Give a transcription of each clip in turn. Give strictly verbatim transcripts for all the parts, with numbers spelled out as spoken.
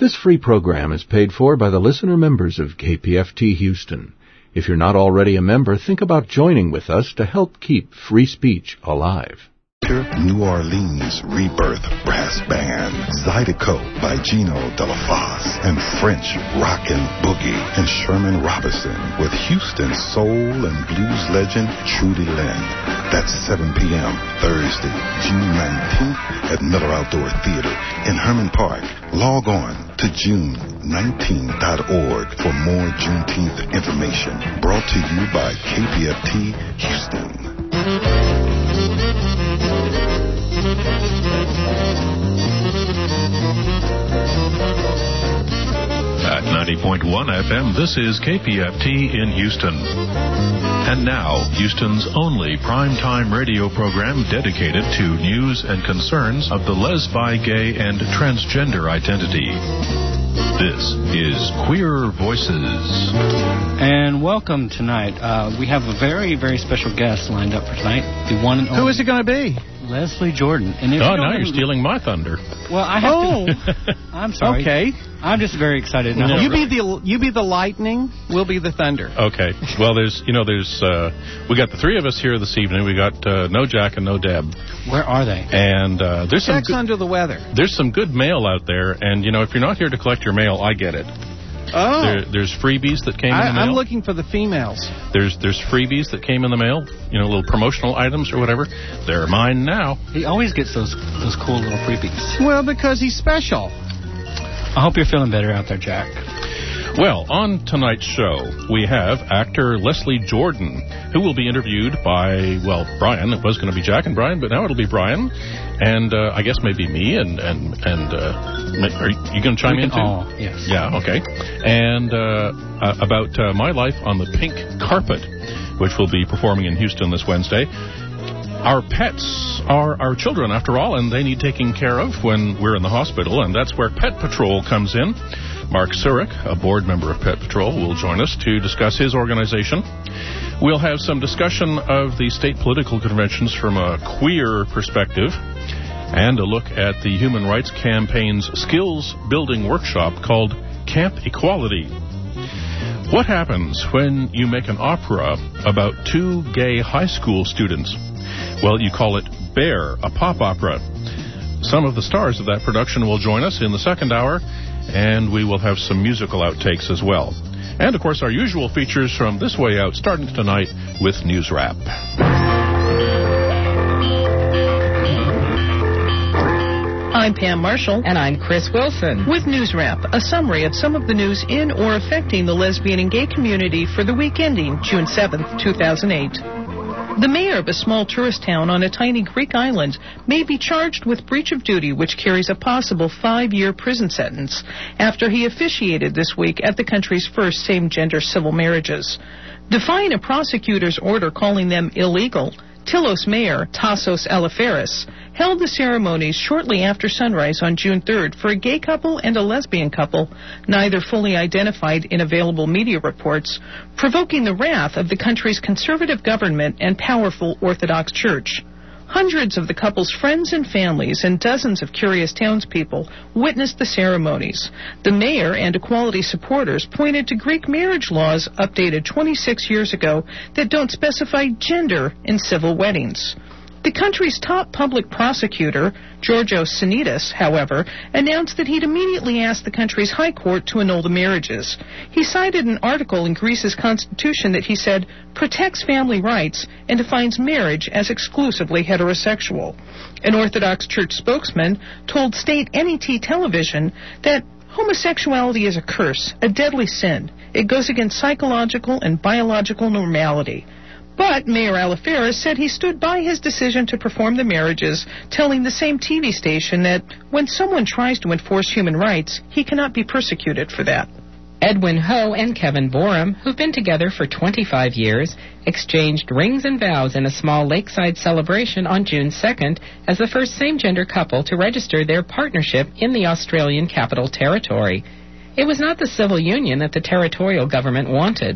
This free program is paid for by the listener members of K P F T Houston. If you're not already a member, think about joining with us to help keep free speech alive. New Orleans Rebirth Brass Band, Zydeco by Gino Delafosse, and French Rockin' Boogie and Sherman Robinson with Houston soul and blues legend Trudy Lynn. That's seven p.m. Thursday, June nineteenth at Miller Outdoor Theater in Herman Park. Log on to june nineteenth dot org for more Juneteenth information. Brought to you by K P F T Houston. At ninety point one F M, this is K P F T in Houston. And now, Houston's only primetime radio program dedicated to news and concerns of the lesbi, gay, and transgender identity. This is Queer Voices. And welcome tonight. Uh, we have a very, very special guest lined up for tonight. The one and only. Who is it going to be? Leslie Jordan. And if oh, you now you're stealing my thunder. Well, I have oh. to. I'm sorry. Okay. I'm just very excited. Now. No, you really. be the you be the lightning. We'll be the thunder. Okay. Well, there's you know there's uh, we got the three of us here this evening. We got uh, no Jack and no Deb. Where are they? And uh, there's Jack's some good, under the weather. There's some good mail out there, and you know if you're not here to collect your mail, I get it. Oh. There, there's freebies that came I, in the mail. I'm looking for the females. There's there's freebies that came in the mail. You know, little promotional items or whatever. They're mine now. He always gets those those cool little freebies. Well, because he's special. I hope you're feeling better out there, Jack. Well, on tonight's show, we have actor Leslie Jordan, who will be interviewed by, well, Brian. It was going to be Jack and Brian, but now it'll be Brian. And uh, I guess maybe me and, and, and uh, are you going to chime we in can too? all, yes. Yeah, okay. And uh, uh, about uh, my life on the pink carpet, which will be performing in Houston this Wednesday. Our pets are our children, after all, and they need taking care of when we're in the hospital, and that's where Pet Patrol comes in. Mark Surik, a board member of Pet Patrol, will join us to discuss his organization. We'll have some discussion of the state political conventions from a queer perspective, and a look at the Human Rights Campaign's skills-building workshop called Camp Equality. What happens when you make an opera about two gay high school students? Well, you call it Bear, a pop opera. Some of the stars of that production will join us in the second hour, and we will have some musical outtakes as well. And, of course, our usual features from This Way Out, starting tonight with News Wrap. I'm Pam Marshall. And I'm Chris Wilson. With News Wrap, a summary of some of the news in or affecting the lesbian and gay community for the week ending June seventh, two thousand eight. The mayor of a small tourist town on a tiny Greek island may be charged with breach of duty, which carries a possible five-year prison sentence, after he officiated this week at the country's first same-gender civil marriages. Defying a prosecutor's order calling them illegal, Tilos Mayor Tassos Alaferis held the ceremonies shortly after sunrise on June third for a gay couple and a lesbian couple, neither fully identified in available media reports, provoking the wrath of the country's conservative government and powerful Orthodox Church. Hundreds of the couple's friends and families and dozens of curious townspeople witnessed the ceremonies. The mayor and equality supporters pointed to Greek marriage laws updated twenty-six years ago that don't specify gender in civil weddings. The country's top public prosecutor, Georgios Sinidis, however, announced that he'd immediately asked the country's high court to annul the marriages. He cited an article in Greece's constitution that he said protects family rights and defines marriage as exclusively heterosexual. An Orthodox Church spokesman told state N E T television that homosexuality is a curse, a deadly sin. It goes against psychological and biological normality. But Mayor Alaferis said he stood by his decision to perform the marriages, telling the same T V station that when someone tries to enforce human rights, he cannot be persecuted for that. Edwin Ho and Kevin Borum, who've been together for twenty-five years, exchanged rings and vows in a small lakeside celebration on June second as the first same-gender couple to register their partnership in the Australian Capital Territory. It was not the civil union that the territorial government wanted.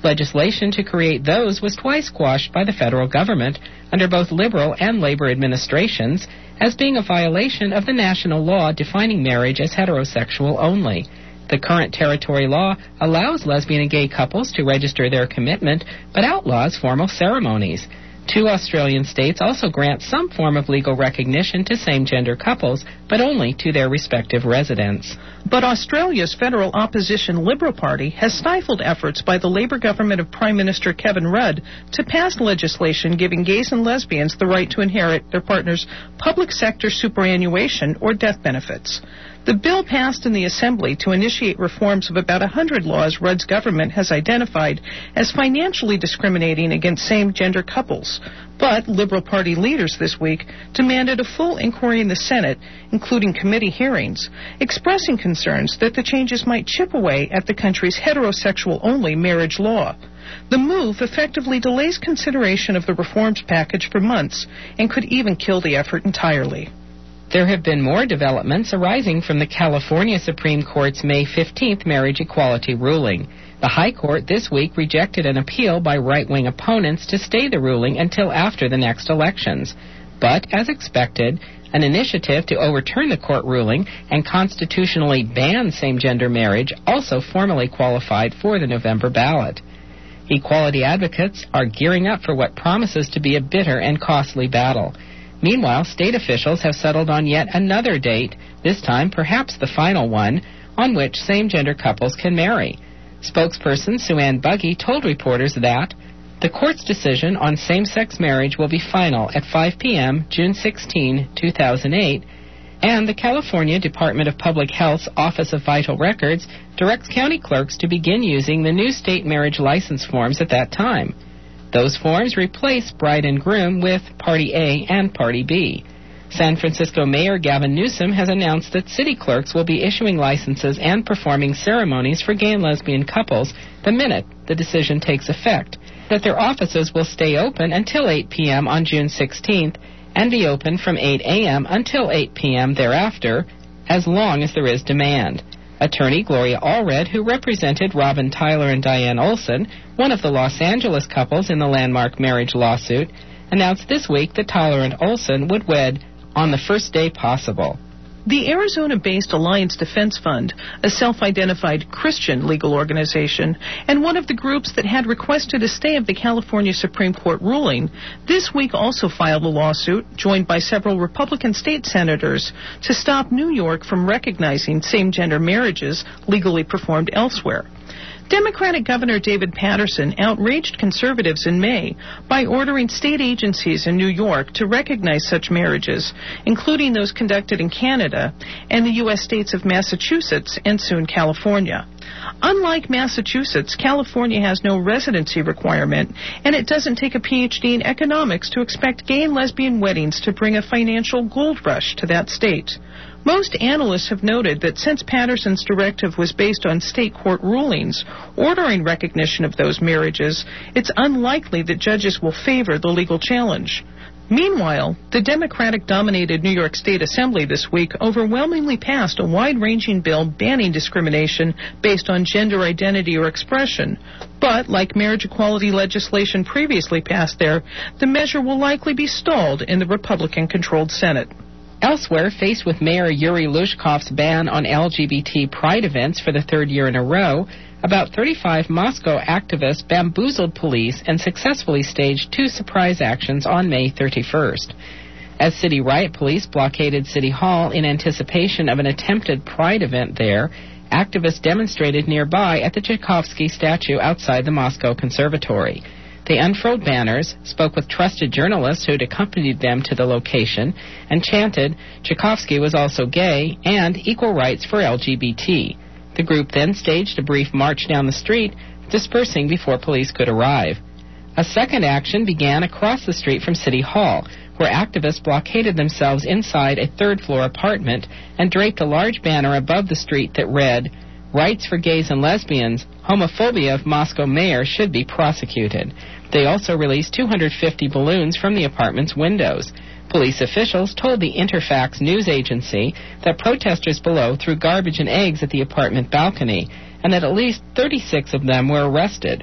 Legislation to create those was twice squashed by the federal government under both Liberal and Labor administrations as being a violation of the national law defining marriage as heterosexual only. The current territory law allows lesbian and gay couples to register their commitment, but outlaws formal ceremonies. Two Australian states also grant some form of legal recognition to same-gender couples, but only to their respective residents. But Australia's federal opposition Liberal Party has stifled efforts by the Labor government of Prime Minister Kevin Rudd to pass legislation giving gays and lesbians the right to inherit their partner's public sector superannuation or death benefits. The bill passed in the Assembly to initiate reforms of about one hundred laws Rudd's government has identified as financially discriminating against same-gender couples. But Liberal Party leaders this week demanded a full inquiry in the Senate, including committee hearings, expressing concerns that the changes might chip away at the country's heterosexual-only marriage law. The move effectively delays consideration of the reforms package for months and could even kill the effort entirely. There have been more developments arising from the California Supreme Court's May fifteenth marriage equality ruling. The High Court this week rejected an appeal by right-wing opponents to stay the ruling until after the next elections. But, as expected, an initiative to overturn the court ruling and constitutionally ban same-gender marriage also formally qualified for the November ballot. Equality advocates are gearing up for what promises to be a bitter and costly battle. Meanwhile, state officials have settled on yet another date, this time perhaps the final one, on which same-gender couples can marry. Spokesperson Sue Ann Buggy told reporters that the court's decision on same-sex marriage will be final at five p.m. June sixteenth, two thousand eight, and the California Department of Public Health's Office of Vital Records directs county clerks to begin using the new state marriage license forms at that time. Those forms replace bride and groom with Party A and Party B. San Francisco Mayor Gavin Newsom has announced that city clerks will be issuing licenses and performing ceremonies for gay and lesbian couples the minute the decision takes effect, that their offices will stay open until eight p.m. on June sixteenth and be open from eight a.m. until eight p.m. thereafter, as long as there is demand. Attorney Gloria Allred, who represented Robin Tyler and Diane Olson, one of the Los Angeles couples in the landmark marriage lawsuit, announced this week that Tyler and Olson would wed on the first day possible. The Arizona-based Alliance Defense Fund, a self-identified Christian legal organization, and one of the groups that had requested a stay of the California Supreme Court ruling, this week also filed a lawsuit, joined by several Republican state senators, to stop New York from recognizing same-gender marriages legally performed elsewhere. Democratic Governor David Paterson outraged conservatives in May by ordering state agencies in New York to recognize such marriages, including those conducted in Canada and the U S states of Massachusetts and soon California. Unlike Massachusetts, California has no residency requirement, and it doesn't take a P H D in economics to expect gay and lesbian weddings to bring a financial gold rush to that state. Most analysts have noted that since Paterson's directive was based on state court rulings ordering recognition of those marriages, it's unlikely that judges will favor the legal challenge. Meanwhile, the Democratic-dominated New York State Assembly this week overwhelmingly passed a wide-ranging bill banning discrimination based on gender identity or expression. But, like marriage equality legislation previously passed there, the measure will likely be stalled in the Republican-controlled Senate. Elsewhere, faced with Mayor Yuri Lushkov's ban on L G B T pride events for the third year in a row, about thirty-five Moscow activists bamboozled police and successfully staged two surprise actions on May thirty-first. As city riot police blockaded City Hall in anticipation of an attempted pride event there, activists demonstrated nearby at the Tchaikovsky statue outside the Moscow Conservatory. They unfurled banners, spoke with trusted journalists who had accompanied them to the location, and chanted, "Tchaikovsky was also gay," and "equal rights for L G B T." The group then staged a brief march down the street, dispersing before police could arrive. A second action began across the street from City Hall, where activists blockaded themselves inside a third-floor apartment and draped a large banner above the street that read, "Rights for gays and lesbians, homophobia of Moscow mayor should be prosecuted." They also released two hundred fifty balloons from the apartment's windows. Police officials told the Interfax news agency that protesters below threw garbage and eggs at the apartment balcony, and that at least thirty-six of them were arrested.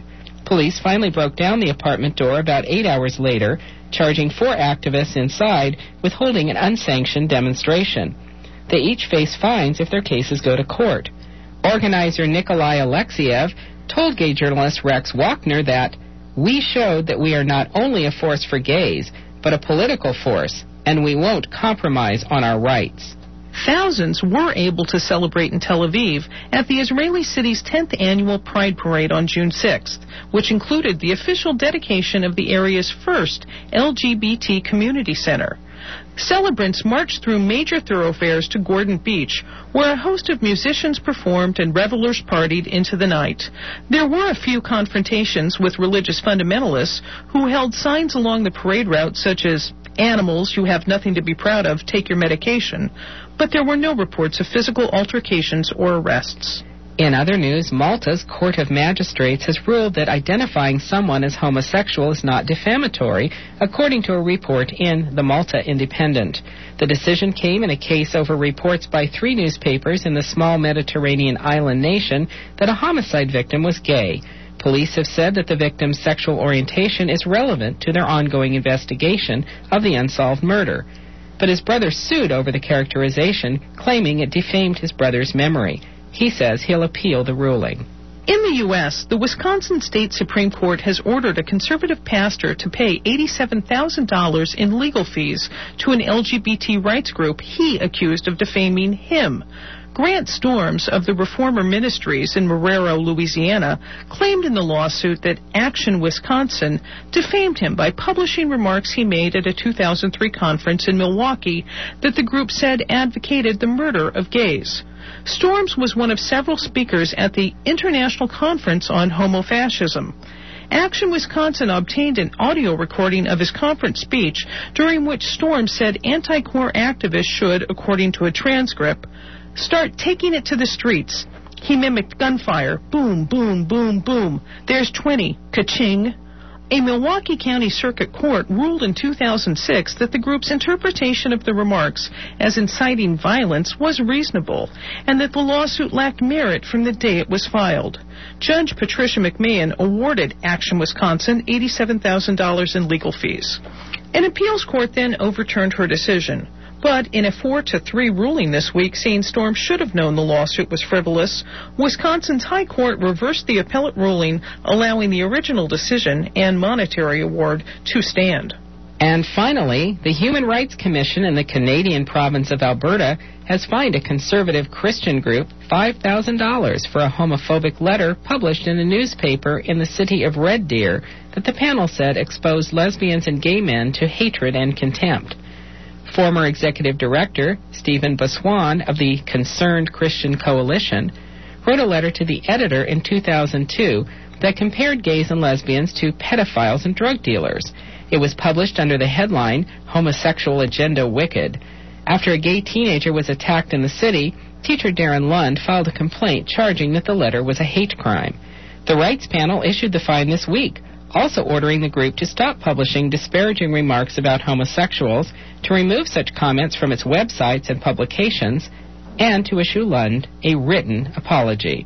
Police finally broke down the apartment door about eight hours later, charging four activists inside with holding an unsanctioned demonstration. They each face fines if their cases go to court. Organizer Nikolai Alexiev told gay journalist Rex Wachner that, "We showed that we are not only a force for gays, but a political force, and we won't compromise on our rights." Thousands were able to celebrate in Tel Aviv at the Israeli city's tenth annual Pride Parade on June sixth, which included the official dedication of the area's first L G B T community center. Celebrants marched through major thoroughfares to Gordon Beach, where a host of musicians performed and revelers partied into the night. There were a few confrontations with religious fundamentalists who held signs along the parade route such as, "Animals, you have nothing to be proud of, take your medication," but there were no reports of physical altercations or arrests. In other news, Malta's Court of Magistrates has ruled that identifying someone as homosexual is not defamatory, according to a report in the Malta Independent. The decision came in a case over reports by three newspapers in the small Mediterranean island nation that a homicide victim was gay. Police have said that the victim's sexual orientation is relevant to their ongoing investigation of the unsolved murder. But his brother sued over the characterization, claiming it defamed his brother's memory. He says he'll appeal the ruling. In the U S, the Wisconsin State Supreme Court has ordered a conservative pastor to pay eighty-seven thousand dollars in legal fees to an L G B T rights group he accused of defaming him. Grant Storms of the Reformer Ministries in Marrero, Louisiana, claimed in the lawsuit that Action Wisconsin defamed him by publishing remarks he made at a two thousand three conference in Milwaukee that the group said advocated the murder of gays. Storms was one of several speakers at the International Conference on Homofascism. Action Wisconsin obtained an audio recording of his conference speech during which Storms said anti-core activists should, according to a transcript, start taking it to the streets. He mimicked gunfire. Boom, boom, boom, boom. There's twenty. Ka-ching. A Milwaukee County Circuit Court ruled in two thousand six that the group's interpretation of the remarks as inciting violence was reasonable and that the lawsuit lacked merit from the day it was filed. Judge Patricia McMahon awarded Action Wisconsin eighty-seven thousand dollars in legal fees. An appeals court then overturned her decision. But in a four to three ruling this week, saying Storm should have known the lawsuit was frivolous, Wisconsin's High Court reversed the appellate ruling, allowing the original decision and monetary award to stand. And finally, the Human Rights Commission in the Canadian province of Alberta has fined a conservative Christian group five thousand dollars for a homophobic letter published in a newspaper in the city of Red Deer that the panel said exposed lesbians and gay men to hatred and contempt. Former Executive Director Stephen Baswan of the Concerned Christian Coalition wrote a letter to the editor in two thousand two that compared gays and lesbians to pedophiles and drug dealers. It was published under the headline, Homosexual Agenda Wicked. After a gay teenager was attacked in the city, teacher Darren Lund filed a complaint charging that the letter was a hate crime. The rights panel issued the fine this week, also ordering the group to stop publishing disparaging remarks about homosexuals, to remove such comments from its websites and publications, and to issue Lund a written apology.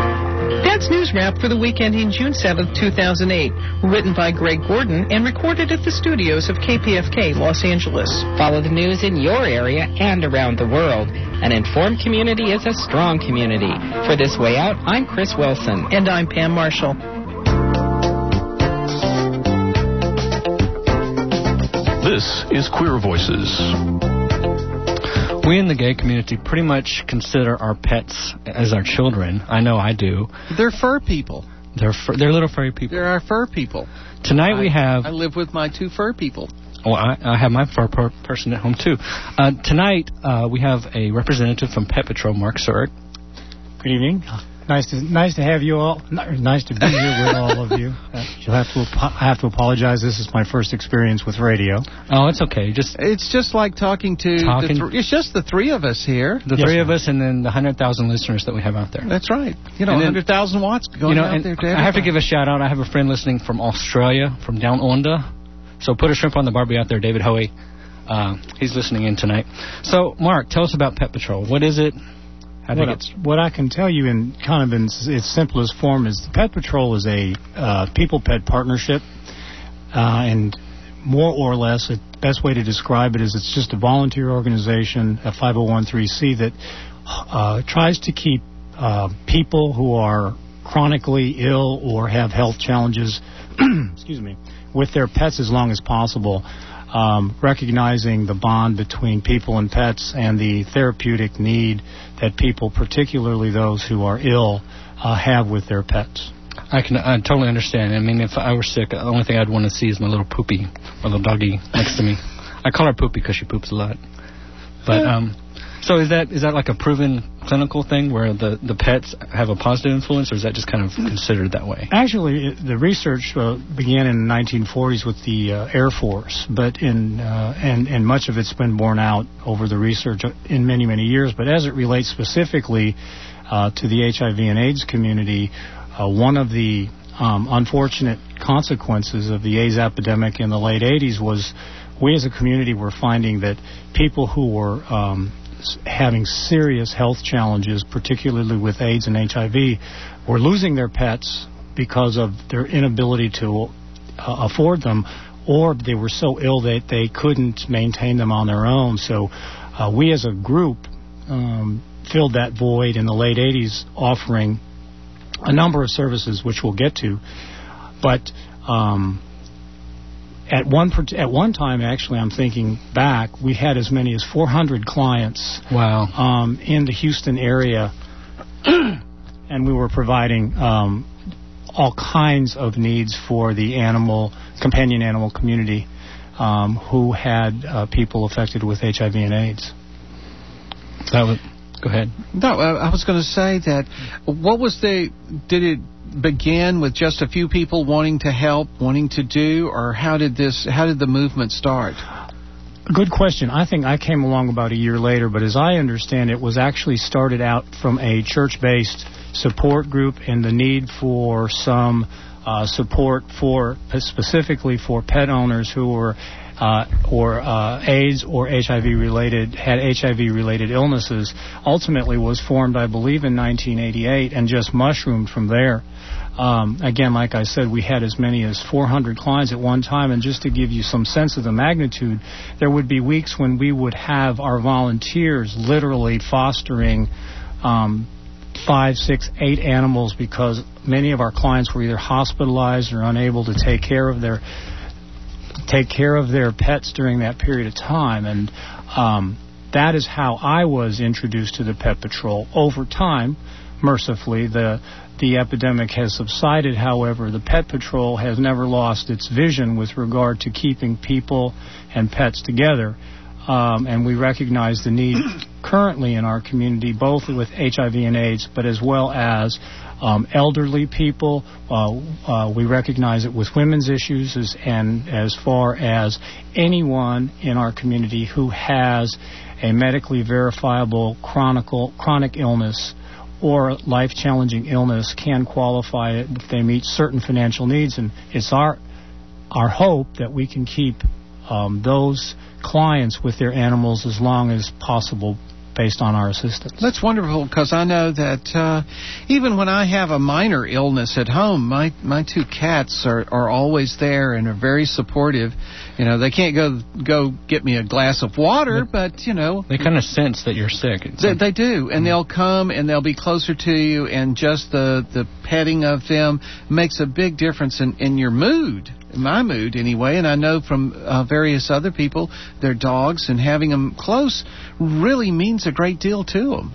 That's News Wrap for the week ending June seventh, two thousand eight, written by Greg Gordon and recorded at the studios of K P F K Los Angeles. Follow the news in your area and around the world. An informed community is a strong community. For This Way Out, I'm Chris Wilson. And I'm Pam Marshall. This is Queer Voices. We in the gay community pretty much consider our pets as our children. I know I do. They're fur people. They're fur, they're little furry people. They're our fur people. Tonight I, we have... I live with my two fur people. Well, I, I have my fur per person at home, too. Uh, tonight uh, we have a representative from Pet Patrol, Mark Surik. Good evening. Nice to nice to have you all. Nice to be here with all of you. Uh, you'll have to I have to apologize. This is my first experience with radio. Oh, it's okay. Just it's just like talking to. Talking. The th- it's just the three of us here. The yes, three sir. of us, and then the hundred thousand listeners that we have out there. That's right. You know, one hundred thousand watts going you know, out and there. To I have to give a shout out. I have a friend listening from Australia, from down under. So put a shrimp on the barbie out there, David Hoey. Uh, he's listening in tonight. So, Mark, tell us about Pet Patrol. What is it? I what, think I, it's what I can tell you in kind of in its simplest form is the Pet Patrol is a uh, people-pet partnership, uh, and more or less, the best way to describe it is it's just a volunteer organization, a five oh one c that uh, tries to keep uh, people who are chronically ill or have health challenges, excuse me, with their pets as long as possible. Um, recognizing the bond between people and pets and the therapeutic need that people, particularly those who are ill, uh, have with their pets. I can I totally understand. I mean, if I were sick, the only thing I'd want to see is my little Poopy, my little doggy next to me. I call her Poopy because she poops a lot. But um, so is that is that like a proven clinical thing where the, the pets have a positive influence, or is that just kind of considered that way? Actually, it, the research uh, began in the nineteen forties with the uh, Air Force, but in uh, and and much of it's been borne out over the research in many many years. But as it relates specifically uh, to the H I V and AIDS community, uh, one of the um, unfortunate consequences of the AIDS epidemic in the late eighties was we as a community were finding that people who were um, having serious health challenges, particularly with AIDS and H I V, were losing their pets because of their inability to uh, afford them, or they were so ill that they couldn't maintain them on their own. So uh, we as a group um, filled that void in the late eighties, offering a number of services, which we'll get to. But um, At one at one time, actually, I'm thinking back, we had as many as four hundred clients. Wow. Um, in the Houston area, and we were providing um, all kinds of needs for the animal, companion animal community um, who had uh, people affected with H I V and AIDS. That was, go ahead. No, I was going to say that, what was the, did it begin with just a few people wanting to help, wanting to do, or how did this, how did the movement start? Good question. I think I came along about a year later, but as I understand it, was actually started out from a church-based support group and the need for some uh, support for, specifically for pet owners who were Uh, or uh, AIDS or H I V related, had H I V related illnesses, ultimately was formed, I believe, in nineteen eighty-eight and just mushroomed from there. Um, again, like I said, we had as many as four hundred clients at one time, and just to give you some sense of the magnitude, there would be weeks when we would have our volunteers literally fostering um, five, six, eight animals because many of our clients were either hospitalized or unable to take care of their take care of their pets during that period of time. And um, that is how I was introduced to the Pet Patrol. Over time, mercifully, the the epidemic has subsided. However, the Pet Patrol has never lost its vision with regard to keeping people and pets together. Um, and we recognize the need currently in our community, both with H I V and AIDS, but as well as um, elderly people. Uh, uh, we recognize it with women's issues as, and as far as anyone in our community who has a medically verifiable chronic, chronic illness or life-challenging illness can qualify if they meet certain financial needs. And it's our our hope that we can keep um, those clients with their animals as long as possible based on our assistance. That's wonderful, because I know that uh, even when I have a minor illness at home, my, my two cats are, are always there and are very supportive. You know, they can't go go get me a glass of water, but, you know. They kind of sense that you're sick. They, they do, and they'll come and they'll be closer to you, and just the, the petting of them makes a big difference in, in your mood. My mood anyway, and I know from uh, various other people, their dogs, and having them close really means a great deal to them.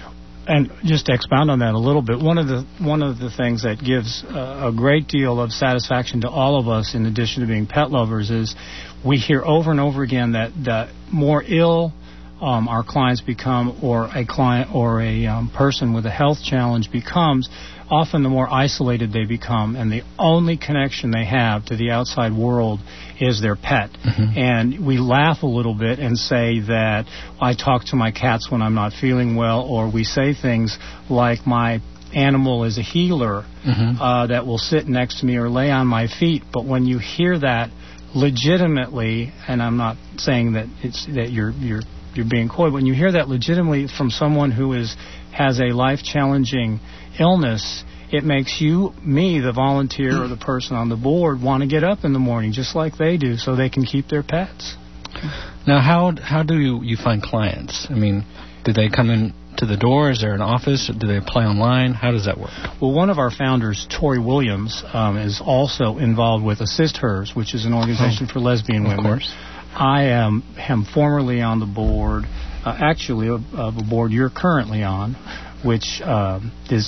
And just to expound on that a little bit, one of the one of the things that gives uh, a great deal of satisfaction to all of us, in addition to being pet lovers, is we hear over and over again that the more ill um, our clients become, or a client or a um, person with a health challenge becomes, often the more isolated they become, and the only connection they have to the outside world is their pet. Mm-hmm. And we laugh a little bit and say that I talk to my cats when I'm not feeling well, or we say things like my animal is a healer mm-hmm. uh, that will sit next to me or lay on my feet. But when you hear that legitimately, and I'm not saying that it's that you're you're you're being coy, when you hear that legitimately from someone who is has a life-challenging illness, it makes you, me, the volunteer or the person on the board, want to get up in the morning just like they do so they can keep their pets. Now, how how do you, you find clients? I mean, do they come in to the door? Is there an office? Do they apply online? How does that work? Well, one of our founders, Tori Williams, um, is also involved with Assist Hers, which is an organization oh, for lesbian women. Of course. I am, am formerly on the board, uh, actually, of, of a board you're currently on, which uh, is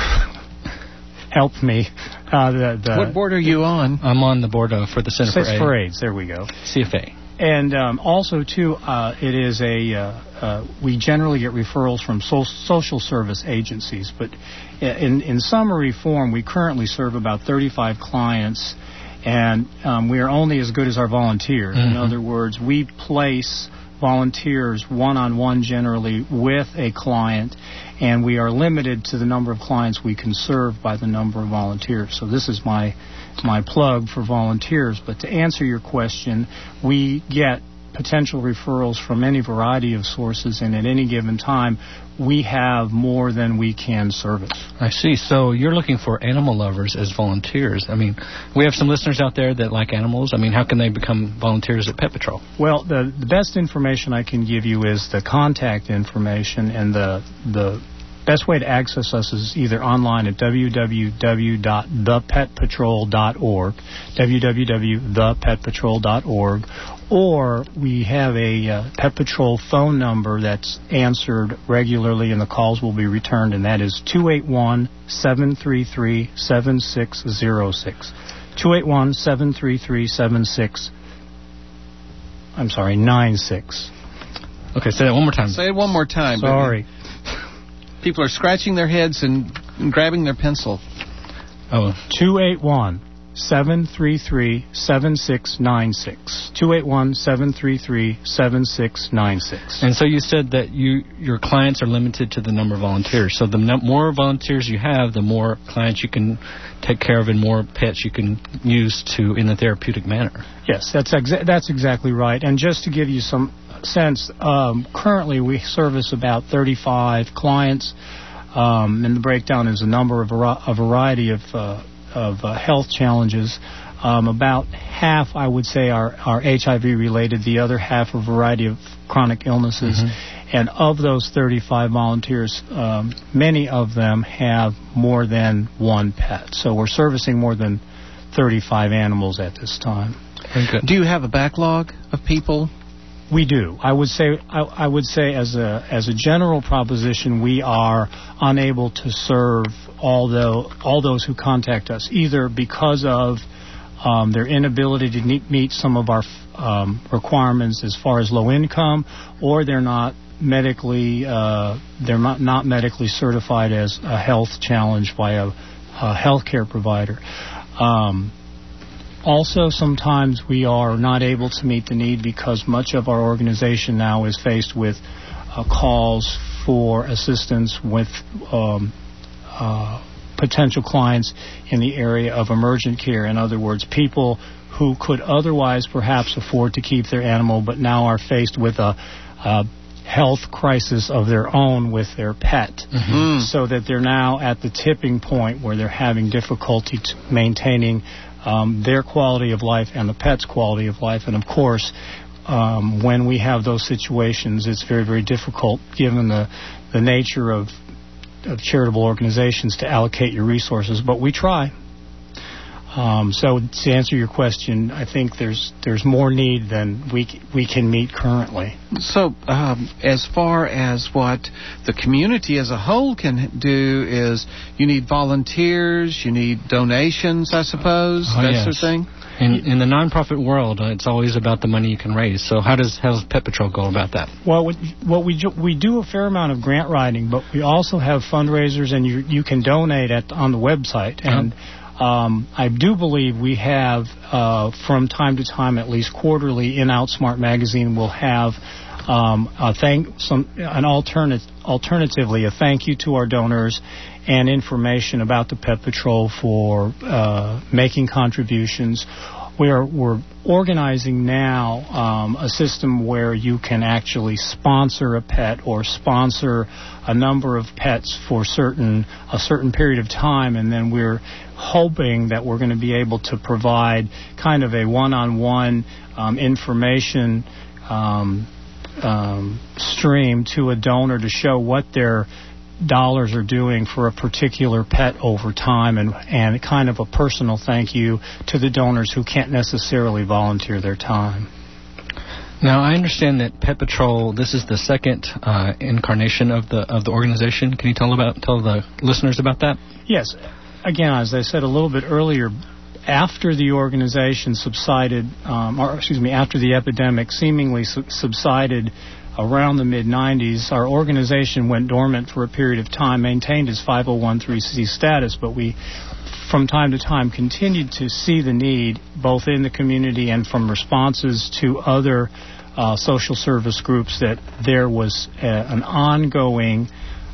helped me. Uh, the, the, what board are you on? I'm on the board uh, for the Center for AIDS. for AIDS. There we go. C F A. And um, also, too, uh, it is a, uh, uh, we generally get referrals from so- social service agencies. But in, in summary form, we currently serve about thirty-five clients, and um, we are only as good as our volunteers. Mm-hmm. In other words, we place volunteers one-on-one generally with a client, and we are limited to the number of clients we can serve by the number of volunteers. So this is my my plug for volunteers. But to answer your question, we get potential referrals from any variety of sources, and at any given time, we have more than we can service. I see. So you're looking for animal lovers as volunteers. I mean, we have some listeners out there that like animals. I mean, how can they become volunteers at Pet Patrol? Well, the, the best information I can give you is the contact information, and the the best way to access us is either online at w w w dot the pet patrol dot org, w w w dot the pet patrol dot org, or we have a uh, Pet Patrol phone number that's answered regularly and the calls will be returned, and that is two eight one, seven three three, seven six zero six. two eight one, seven three three, seven six, I'm sorry, nine six. Okay, say that one more time. Say it one more time. Sorry. People are scratching their heads and, and grabbing their pencil. Oh, two eight one, seven three three, seven six nine six. two eight one, seven three three, seven six nine six. And so you said that you your clients are limited to the number of volunteers. So the no, more volunteers you have, the more clients you can take care of and more pets you can use to in a therapeutic manner. Yes, that's exa- that's exactly right. And just to give you some sense, um, currently we service about thirty-five clients, um, and the breakdown is a number of a variety of uh, of uh, health challenges. Um, about half, I would say, are, are H I V related. The other half, a variety of chronic illnesses. Mm-hmm. And of those thirty-five volunteers, um, many of them have more than one pet. So we're servicing more than thirty-five animals at this time. Very good. Do you have a backlog of people? We do. I would say I, I would say as a as a general proposition, we are unable to serve all the all those who contact us, either because of um, their inability to meet some of our um, requirements as far as low income, or they're not medically uh, they're not, not medically certified as a health challenge by a, a healthcare provider. Um, Also, sometimes we are not able to meet the need because much of our organization now is faced with uh, calls for assistance with um, uh, potential clients in the area of emergent care. In other words, people who could otherwise perhaps afford to keep their animal but now are faced with a, a health crisis of their own with their pet, mm-hmm. so that they're now at the tipping point where they're having difficulty to maintaining Um, their quality of life and the pet's quality of life. And, of course, um, when we have those situations, it's very, very difficult, given the, the nature of, of charitable organizations, to allocate your resources. But we try. Um, so to answer your question, I think there's there's more need than we we can meet currently. So um, as far as what the community as a whole can do is, you need volunteers, you need donations, I suppose, oh, that yes. sort of thing? In, in the nonprofit world, uh, it's always about the money you can raise. So how does how does Pet Patrol go about that? Well, what, what we do, we do a fair amount of grant writing, but we also have fundraisers, and you you can donate at on the website. And Um, I do believe we have, uh, from time to time, at least quarterly, in Outsmart magazine, we'll have um, a thank some an alternate alternatively a thank you to our donors and information about the Pet Patrol for uh, making contributions. we are we're organizing now um, a system where you can actually sponsor a pet or sponsor a number of pets for certain a certain period of time, and then we're hoping that we're going to be able to provide kind of a one-on-one um, information um, um, stream to a donor to show what their dollars are doing for a particular pet over time, and and kind of a personal thank you to the donors who can't necessarily volunteer their time. Now, I understand that Pet Patrol, this is the second uh, incarnation of the of the organization. Can you tell about tell the listeners about that? Yes. Again, as I said a little bit earlier, after the organization subsided, um, or excuse me, after the epidemic seemingly su- subsided around the mid nineties, our organization went dormant for a period of time, maintained its five oh one c status, but we, from time to time, continued to see the need, both in the community and from responses to other uh, social service groups, that there was a, an ongoing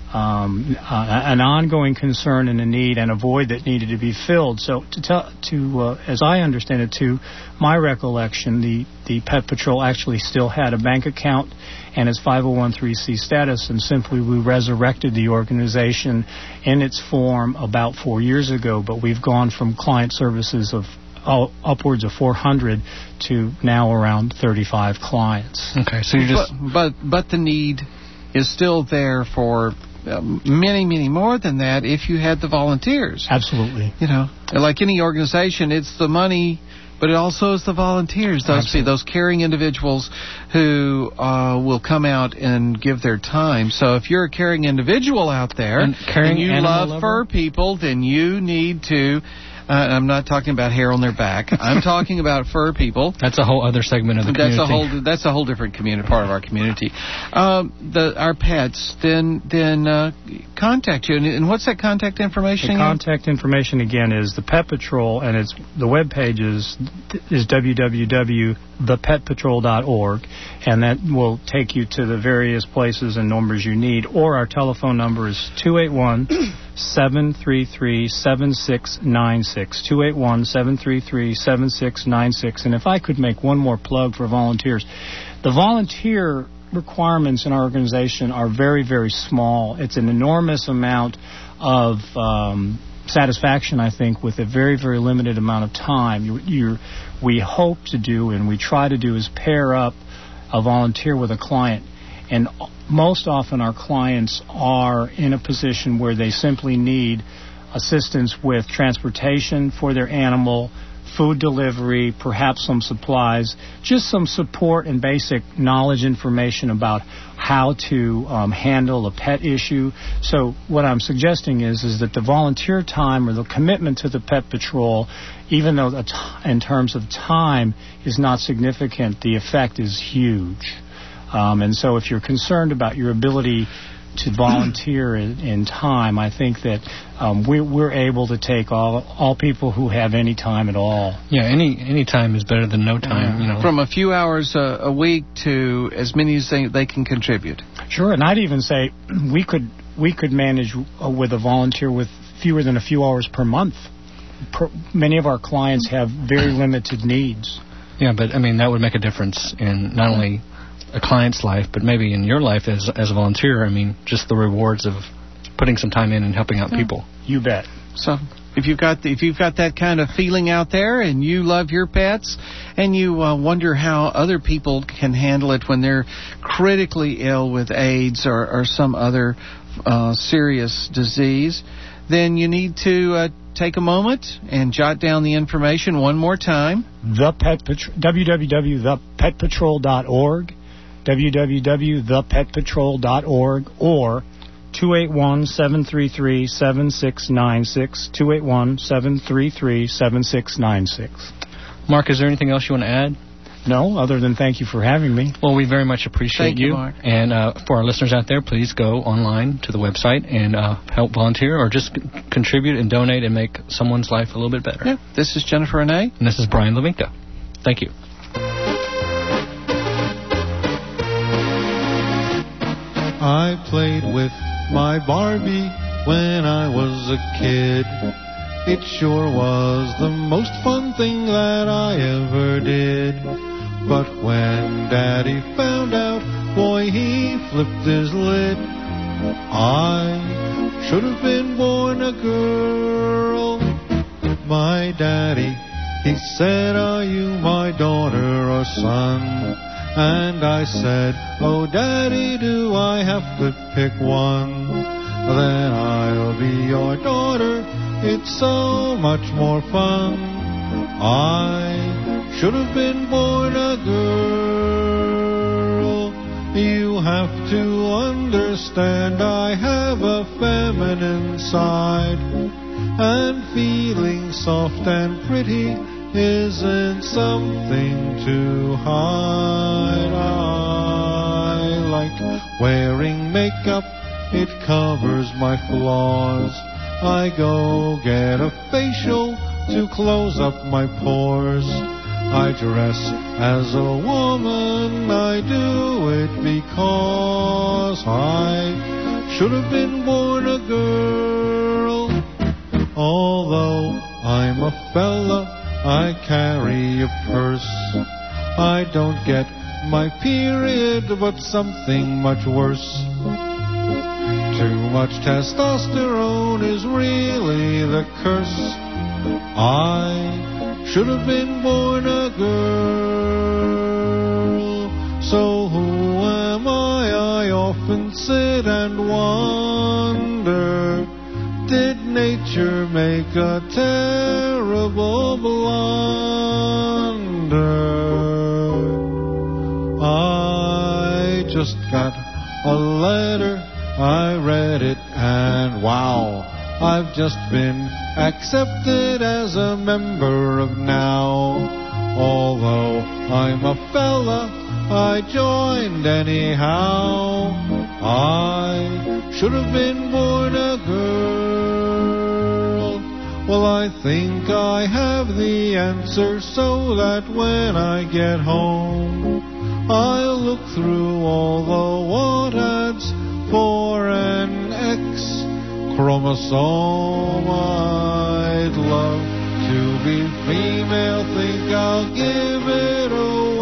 Um, uh, an ongoing concern and a need and a void that needed to be filled. So, to tell, to uh, as I understand it, to my recollection, the, the Pet Patrol actually still had a bank account and its five oh one c status, and simply we resurrected the organization in its form about four years ago. But we've gone from client services of uh, upwards of four hundred to now around thirty-five clients. Okay, so you just but but, but the need is still there for Uh, many, many more than that if you had the volunteers. Absolutely. You know, like any organization, it's the money, but it also is the volunteers. Those those caring individuals who uh, will come out and give their time. So if you're a caring individual out there and, and you love lover? fur people, then you need to. Uh, I'm not talking about hair on their back. I'm talking about fur people. That's a whole other segment of the that's community. That's a whole. That's a whole different community, part of our community. Um, the our pets then then uh, contact you. And, and what's that contact information? The contact information again is the Pet Patrol, and it's the web page is is w w w dot the pet patrol dot org, and that will take you to the various places and numbers you need. Or our telephone number is two eight one, seven three three, seven six nine six. two eight one, seven three three, seven six nine six. And if I could make one more plug for volunteers, the volunteer requirements in our organization are very, very small. It's an enormous amount of um, satisfaction, I think, with a very, very limited amount of time. You, you're, we hope to do and we try to do is pair up a volunteer with a client. And most often our clients are in a position where they simply need assistance with transportation for their animal, food delivery, perhaps some supplies, just some support and basic knowledge information about how to um, handle a pet issue. So what I'm suggesting is is that the volunteer time or the commitment to the Pet Patrol, even though the t- in terms of time is not significant, the effect is huge. Um, and so if you're concerned about your ability to volunteer in, in time, I think that um, we, we're able to take all all people who have any time at all. Yeah, any any time is better than no time. Yeah. You know, from a few hours a, a week to as many as they, they can contribute. Sure, and I'd even say we could we could manage uh, with a volunteer with fewer than a few hours per month. Per, many of our clients have very limited needs. Yeah, but I mean that would make a difference in not only a client's life, but maybe in your life as as a volunteer. I mean, just the rewards of putting some time in and helping out yeah. people. You bet. So if you've got the, if you've got that kind of feeling out there, and you love your pets, and you uh, wonder how other people can handle it when they're critically ill with AIDS or, or some other uh, serious disease, then you need to uh, take a moment and jot down the information one more time. The Pet Patrol, w w w dot the pet patrol dot org. w w w dot the pet patrol dot org or two eight one, seven three three, seven six nine six, two eight one, seven three three, seven six nine six. Mark, is there anything else you want to add? No, other than thank you for having me. Well, we very much appreciate Thank you, Mark. And uh, for our listeners out there, please go online to the website and uh, help volunteer or just c- contribute and donate and make someone's life a little bit better. Yeah. This is Jennifer Renee. And this is Brian Levinka. Thank you. I played with my Barbie when I was a kid. It sure was the most fun thing that I ever did. But when Daddy found out, boy, he flipped his lid. I should have been born a girl. My daddy, he said, are you my daughter or son? And I said, oh, Daddy, do I have to pick one? Then I'll be your daughter. It's so much more fun. I should have been born a girl. You have to understand I have a feminine side, and feeling soft and pretty isn't something to hide. I like wearing makeup, it covers my flaws. I go get a facial to close up my pores. I dress as a woman, I do it because I should have been born a girl. Although I'm a fella, I carry a purse. I don't get my period, but something much worse. Too much testosterone is really the curse. I should have been born a girl. So who am I? I often sit and wonder, did nature make a terrible blunder? I just got a letter, I read it, and wow, I've just been accepted as a member of Now. Although I'm a fella, I joined anyhow. I should have been born a girl. Well, I think I have the answer, so that when I get home, I'll look through all the want ads for an X chromosome. I'd love to be female, think I'll give it a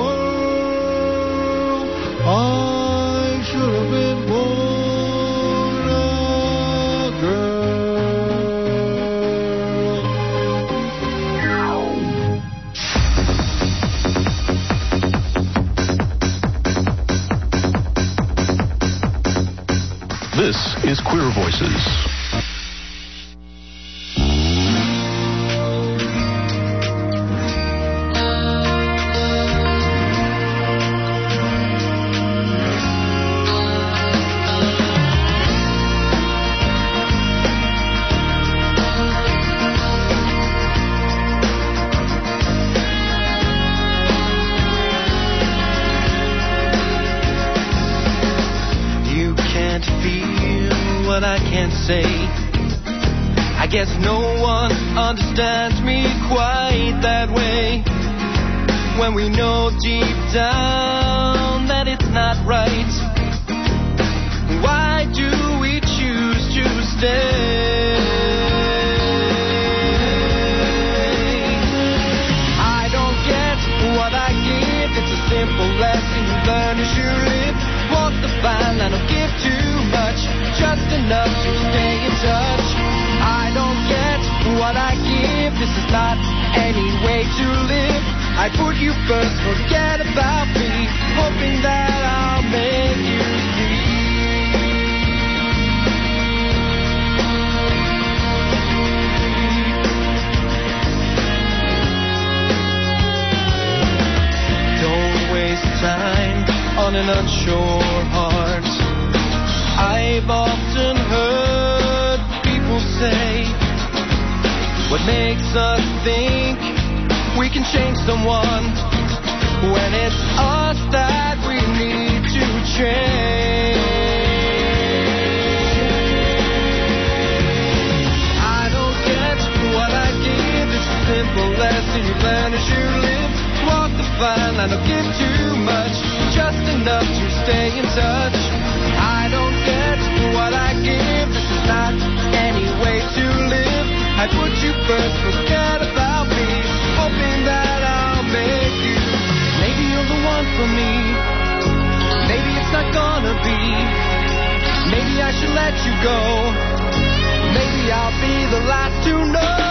whirl. I should have been born a girl. This is Queer Voices. Say, I guess no one understands me quite that way. When we know deep down that it's not right, why do we choose to stay? I don't get what I give. It's a simple lesson you learn as you live. Walk the fine line, don't give too much, just enough to stay in touch. I don't get what I give. This is not any way to live. I put you first, forget about me, hoping that I'll make you see. Don't waste time on an unsure heart. I've often heard people say, what makes us think we can change someone when it's us that we need to change? I don't get what I give. It's a simple lesson you learn as you live. Walk the fine line, don't give too much, just enough to stay in touch. I don't get what I give. This is not any way to live. I put you first. you go. Maybe I'll be the last to know.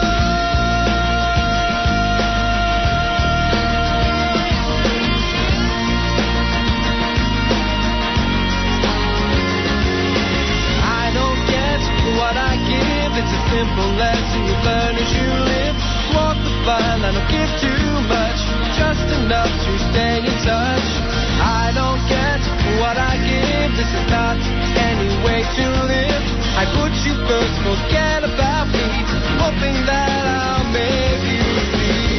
What I give, it's a simple lesson you learn as you live. Walk the fine line, don't give too much, just enough to stay in touch. I don't get what I give, this is not any way to live. I put you first, forget about me, hoping that I'll make you see.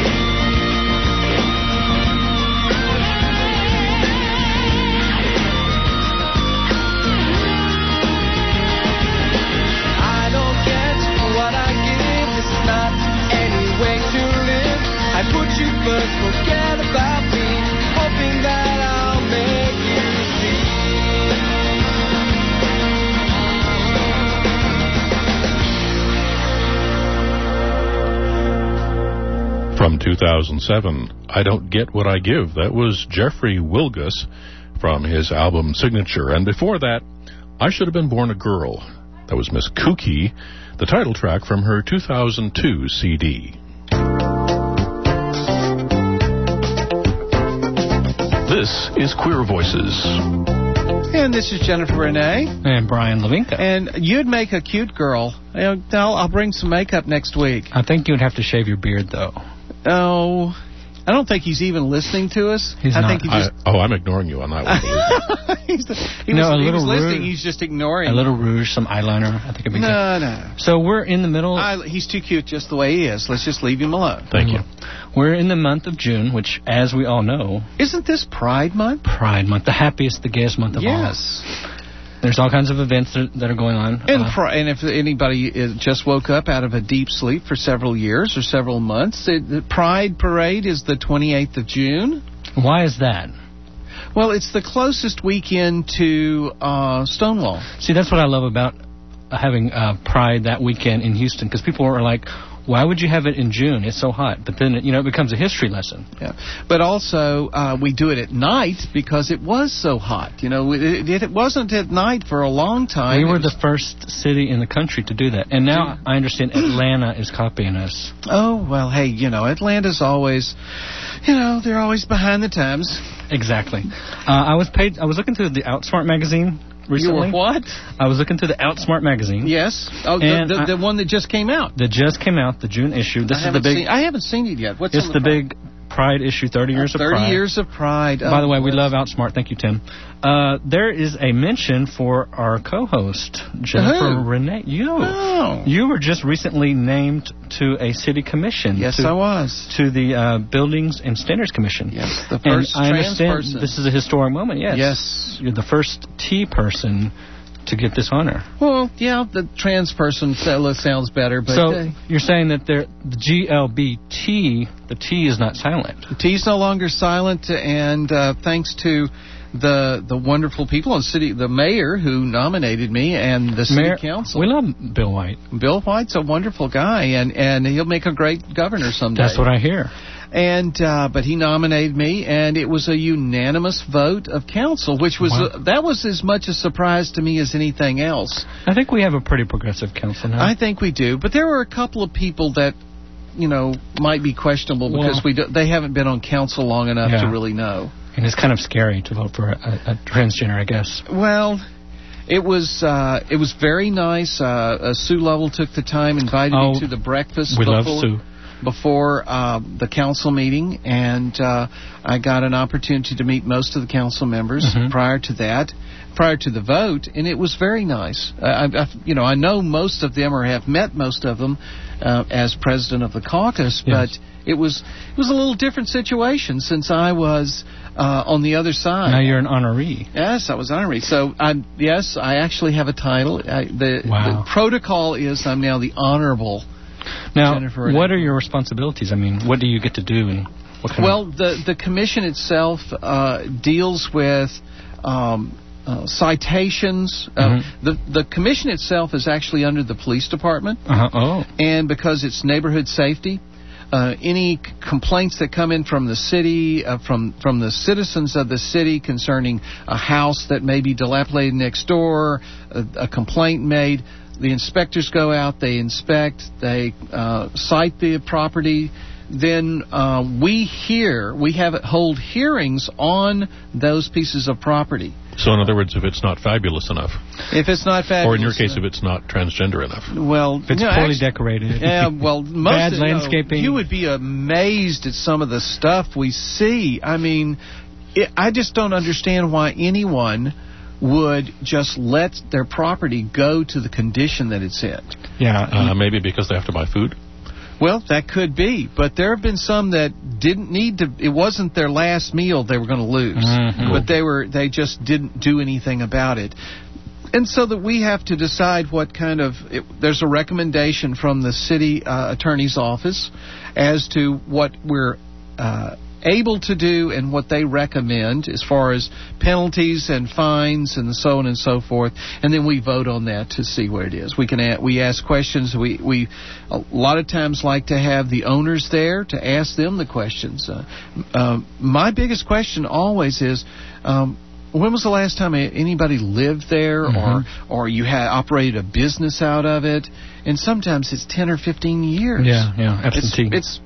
What I give, this is not any way to live. I put you first, forget about me, hoping that I'll make you see. From two thousand seven, I Don't Get What I Give. That was Jeffrey Wilgus from his album Signature. And before that, I Should Have Been Born a Girl. That was Miss Kooky, the title track from her two thousand two C D. This is Queer Voices. And this is Jennifer Renee. And Brian Lavinka. And you'd make a cute girl. I'll, I'll bring some makeup next week. I think you'd have to shave your beard, though. Oh... I don't think he's even listening to us. He's I not. think he just... I, oh, I'm ignoring you on that one. he's the, he no, was, a he little was listening. rouge, He's just ignoring. A little rouge, some eyeliner. I think it'd be no, good. No, no. So we're in the middle... I, he's too cute just the way he is. Let's just leave him alone. Thank you. We're in the month of June, which, as we all know... Isn't this Pride Month? Pride Month. The happiest, the gayest month of yes. all. Yes. There's all kinds of events that, that are going on. And, uh, pr- and if anybody is, just woke up out of a deep sleep for several years or several months, it, the Pride Parade is the twenty-eighth of June. Why is that? Well, it's the closest weekend to uh, Stonewall. See, that's what I love about having uh, Pride that weekend in Houston, because people are like, why would you have it in June? It's so hot. But then, you know, it becomes a history lesson. Yeah. But also, uh, we do it at night because it was so hot. You know, it, it wasn't at night for a long time. We were was... the first city in the country to do that. And now I understand Atlanta is copying us. Oh, well, hey, you know, Atlanta's always, you know, they're always behind the times. Exactly. Uh, I was paid. I was looking through the Outsmart magazine recently. You were what? I was looking through the Outsmart magazine. Yes. Oh, the, the, the one that just came out. That just came out, the June issue. This I is the big. Seen, I haven't seen it yet. What's it's on the, the big Pride issue, thirty years uh, of Pride. thirty years of Pride. By oh, the way, we what? love Outsmart. Thank you, Tim. Uh, there is a mention for our co-host, Jennifer Who? Renee. You. Oh. You were just recently named to a city commission. Yes, to, I was. To the uh, Buildings and Standards Commission. Yes, the first and I trans understand person. This is a historic moment, yes. Yes. You're the first T person to get this honor. Well, yeah, the trans person sounds better, but... So, uh, you're saying that there, the G L B T, the T is not silent. The T's no longer silent, and uh, thanks to the the wonderful people in the city, the mayor who nominated me, and the city Mayor, council. We love Bill White. Bill White's a wonderful guy, and, and he'll make a great governor someday. That's what I hear. And uh, but he nominated me, and it was a unanimous vote of council, which was Wow. uh, that was as much a surprise to me as anything else. I think we have a pretty progressive council now. I think we do, but there were a couple of people that, you know, might be questionable because Well, we do, they haven't been on council long enough yeah. to really know. And it's kind of scary to vote for a, a, a transgender, I guess. Well, it was uh, it was very nice. Uh, uh, Sue Lovell took the time, invited Oh, me to the breakfast. we before, love Sue. Before uh, the council meeting, and uh, I got an opportunity to meet most of the council members Mhm. prior to that, prior to the vote, and it was very nice. Uh, I, I, you know, I know most of them or have met most of them uh, as president of the caucus, Yes. but it was it was a little different situation since I was uh, on the other side. Now you're an honoree. Yes, I was honorary. So, I'm, yes, I actually have a title. I, the, Wow. the protocol is I'm now the honorable. Now, Jennifer what are your responsibilities? I mean, what do you get to do? And what kind Well, the the commission itself uh, deals with um, uh, citations. Uh, Mhm. the the commission itself is actually under the police department, of... Uh-huh. Oh. and because it's neighborhood safety, uh, any c- complaints that come in from the city, uh, from from the citizens of the city concerning a house that may be dilapidated next door, a, a complaint made. The inspectors go out, they inspect, they uh, cite the property. Then uh, we hear, we have hold hearings on those pieces of property. So, in other words, if it's not fabulous enough. If it's not fabulous Or in your case, enough, if it's not transgender enough. Well, if it's no, poorly actually, decorated. Yeah, well, most bad of, landscaping. You, know, you would be amazed at some of the stuff we see. I mean, it, I just don't understand why anyone would just let their property go to the condition that it's in. Yeah, uh, maybe because they have to buy food. Well, that could be, but there have been some that didn't need to. It wasn't their last meal they were going to lose, mm-hmm. but they were they just didn't do anything about it. And so that we have to decide what kind of. It, there's a recommendation from the city uh, attorney's office as to what we're uh, able to do and what they recommend as far as penalties and fines and so on and so forth, and then we vote on that to see where it is. We can a- we ask questions. We we a lot of times like to have the owners there to ask them the questions. Uh, uh, my biggest question always is. Um, When was the last time anybody lived there, mm-hmm. or or you had operated a business out of it? And sometimes it's ten or fifteen years. Yeah, yeah, absentee. It's, it's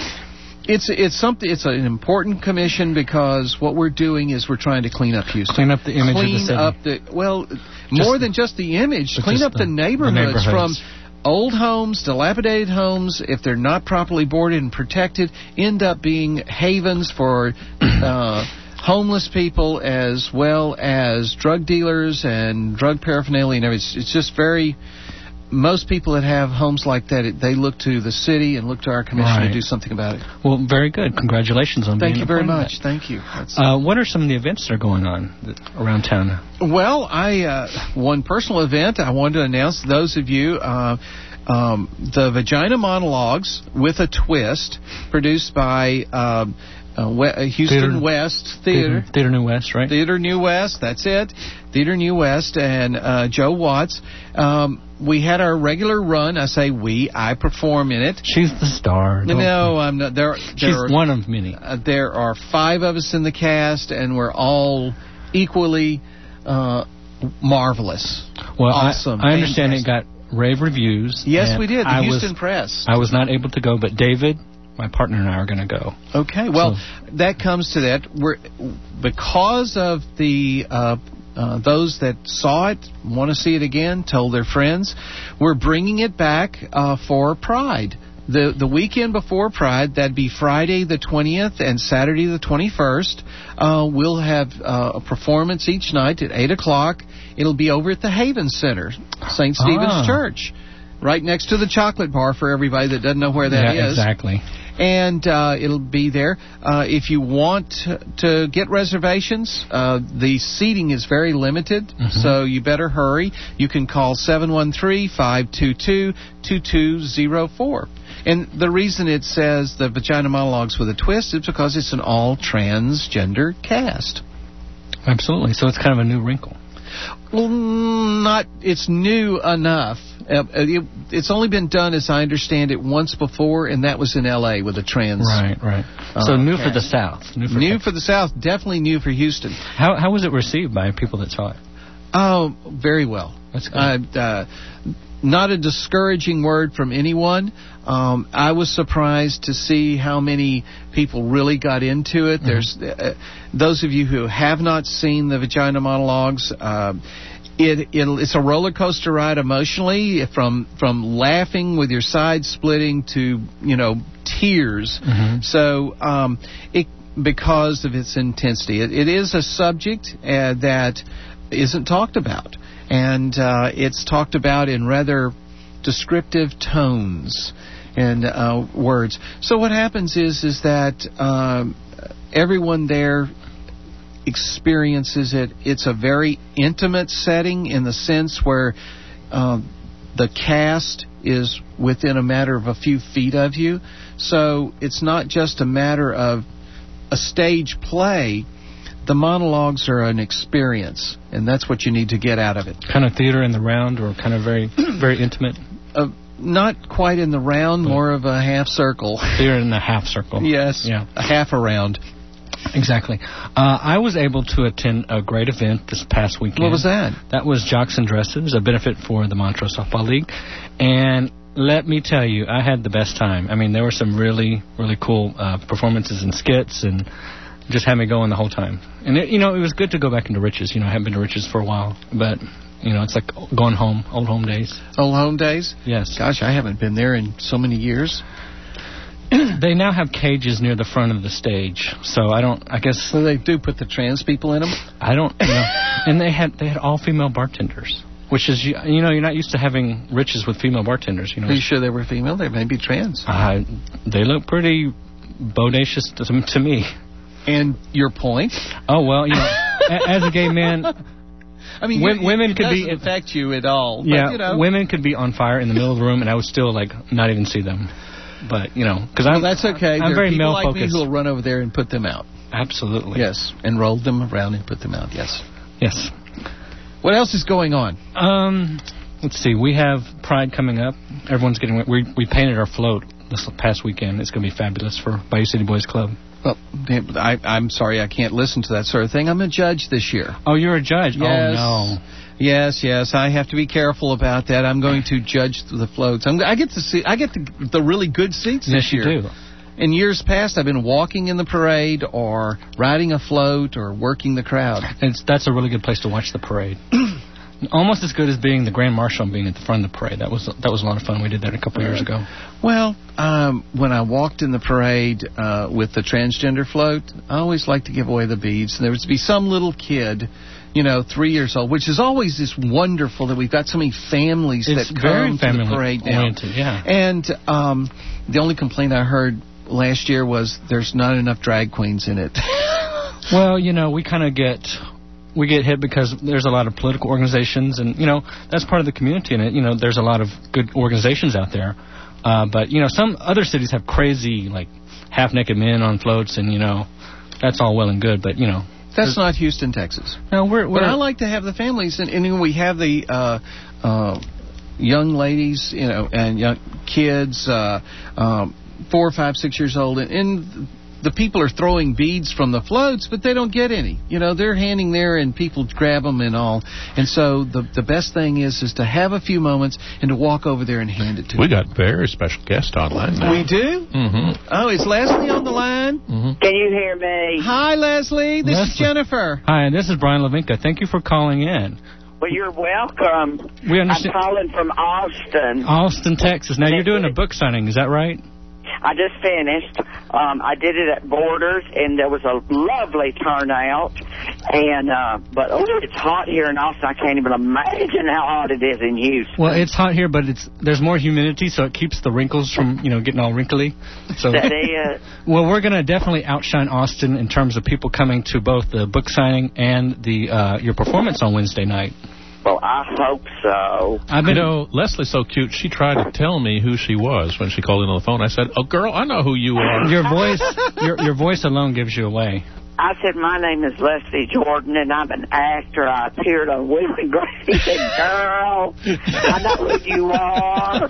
It's it's something. It's an important commission because what we're doing is we're trying to clean up Houston, clean up the image clean of the city. up the well, just more than just the image, clean up the, the, neighborhoods the neighborhoods from old homes, dilapidated homes. If they're not properly boarded and protected, end up being havens for uh, homeless people as well as drug dealers and drug paraphernalia and everything. It's, it's just very. Most people that have homes like that, they look to the city and look to our commission right. to do something about it. Well, very good. Congratulations on Thank being you very appointed. much. Thank you. Uh, what are some of the events that are going on around town? Well, I uh, one personal event I wanted to announce. Those of you, uh, um, the Vagina Monologues with a Twist, produced by um, uh, We- Houston Theater, West Theater. Theater. Theater New West, right? Theater New West. That's it. Theater New West and uh, Joe Watts. Um, we had our regular run. I say we. I perform in it. She's the star. No, I'm not. There, there She's are, one of many. Uh, there are five of us in the cast, and we're all equally uh, marvelous. Well, awesome. I, I understand it got rave reviews. Yes, we did. The I Houston was, Press. I was not able to go, but David, my partner, and I are going to go. Okay. Well, so, that comes to that. We're because of the. Uh, Uh, those that saw it, want to see it again, told their friends. We're bringing it back uh, for Pride. The the weekend before Pride, that'd be Friday the twentieth and Saturday the twenty-first. Uh, we'll have uh, a performance each night at eight o'clock. It'll be over at the Haven Center, Saint Stephen's ah. Church, right next to the chocolate bar for everybody that doesn't know where that yeah, is. Exactly. And uh, it'll be there. Uh, if you want to get reservations, uh, the seating is very limited, mm-hmm. so you better hurry. You can call seven one three, five two two, two two zero four. And the reason it says the Vagina Monologues with a Twist is because it's an all-transgender cast. Absolutely. So it's kind of a new wrinkle. Well, not. It's new enough. Uh, it, it's only been done, as I understand it, once before, and that was in L A with a trans. Right, right. Uh, so new cast. for the South. New for, new for the South. Definitely new for Houston. How how was it received by people that saw it? Oh, very well. That's good. Uh, uh, not a discouraging word from anyone. Um, I was surprised to see how many people really got into it. Mm-hmm. There's uh, those of you who have not seen the Vagina Monologues. Uh, It, it'll, it's a roller coaster ride emotionally, from from laughing with your sides splitting to, you know, tears. Mm-hmm. So um, it because of its intensity, it, it is a subject uh, that isn't talked about, and uh, it's talked about in rather descriptive tones and uh, words. So what happens is is that um, everyone there experiences it. It's a very intimate setting in the sense where um, the cast is within a matter of a few feet of you. So it's not just a matter of a stage play. The monologues are an experience, and that's what you need to get out of it. Kind of theater in the round, or kind of very, very intimate? Uh, not quite in the round, more of a half circle. You're in the half circle. Yes, yeah, a half a round. Exactly. Uh, I was able to attend a great event this past weekend. What was that? That was Jocks and Dresses, a benefit for the Montrose Softball League. And let me tell you, I had the best time. I mean, there were some really, really cool uh, performances and skits, and just had me going the whole time. And, it, you know, it was good to go back into Riches. You know, I haven't been to Riches for a while, but, you know, it's like going home, old home days. Old home days? Yes. Gosh, I haven't been there in so many years. They now have cages near the front of the stage, so I don't. I guess so. They do put the trans people in them. I don't. You know, and they had they had all female bartenders, which is you, you know you're not used to having Riches with female bartenders. You know. Are you sure they were female? They may be trans. Uh, they look pretty bodacious to, to me. And your point? Oh well, you know, as a gay man. I mean, w- you, women it could doesn't be affect you at all. Yeah, but, you know. Women could be on fire in the middle of the room, and I would still like not even see them. But, you know, because I'm... Well, that's okay. I'm there very are people male-focused. like me who will run over there and put them out. Absolutely. Yes, and roll them around and put them out, yes. Yes. What else is going on? Um, let's see. We have Pride coming up. Everyone's getting... We, we painted our float this past weekend. It's going to be fabulous for Bayou City Boys Club. Well, I, I'm sorry I can't listen to that sort of thing. I'm a judge this year. Oh, you're a judge? Yes. Oh, no. Yes, yes, I have to be careful about that. I'm going to judge the floats. I'm, I get to see, I get the, the really good seats yes, this year. You do. In years past, I've been walking in the parade or riding a float or working the crowd. It's, that's a really good place to watch the parade. Almost as good as being the Grand Marshal and being at the front of the parade. That was that was a lot of fun. We did that a couple of years ago. Well, um, when I walked in the parade uh, with the transgender float, I always liked to give away the beads. And there was to be some little kid, you know, three years old, which is always this wonderful that we've got so many families it's that very come to the parade now. Oriented, yeah. And um, the only complaint I heard last year was there's not enough drag queens in it. Well, you know, we kind of get... We get hit because there's a lot of political organizations, and, you know, that's part of the community, and, it, you know, there's a lot of good organizations out there. Uh, but, you know, some other cities have crazy, like, half-naked men on floats, and, you know, that's all well and good, but, you know. That's not Houston, Texas. No, we're... we're but I like to have the families, and, and we have the uh, uh, young ladies, you know, and young kids, uh, um, four, five, six years old, and... and the people are throwing beads from the floats, but they don't get any. You know, they're handing there and people grab them and all. And so the the best thing is is to have a few moments and to walk over there and hand it to we them. We got very special guest online now. We do? Mm-hmm. Oh, is Leslie on the line? Mm-hmm. Can you hear me? Hi, Leslie. This Leslie. is Jennifer. Hi, this is Brian Levinka. Thank you for calling in. Well, you're welcome. We understand. I'm calling from Austin. Austin, Texas. Now, you're doing a book signing. Is that right? I just finished. Um, I did it at Borders, and there was a lovely turnout. And uh, but oh, it's hot here in Austin. I can't even imagine how hot it is in Houston. Well, it's hot here, but it's there's more humidity, so it keeps the wrinkles from you know getting all wrinkly. So that is. Well, we're going to definitely outshine Austin in terms of people coming to both the book signing and the uh, your performance on Wednesday night. Well, I hope so. I've been, you know, Leslie's so cute. She tried to tell me who she was when she called in on the phone. I said, "Oh, girl, I know who you are." Your voice, your your voice alone gives you away. I said, "My name is Leslie Jordan, and I'm an actor. I appeared on Will and Grace." He said, "Girl, I know who you are."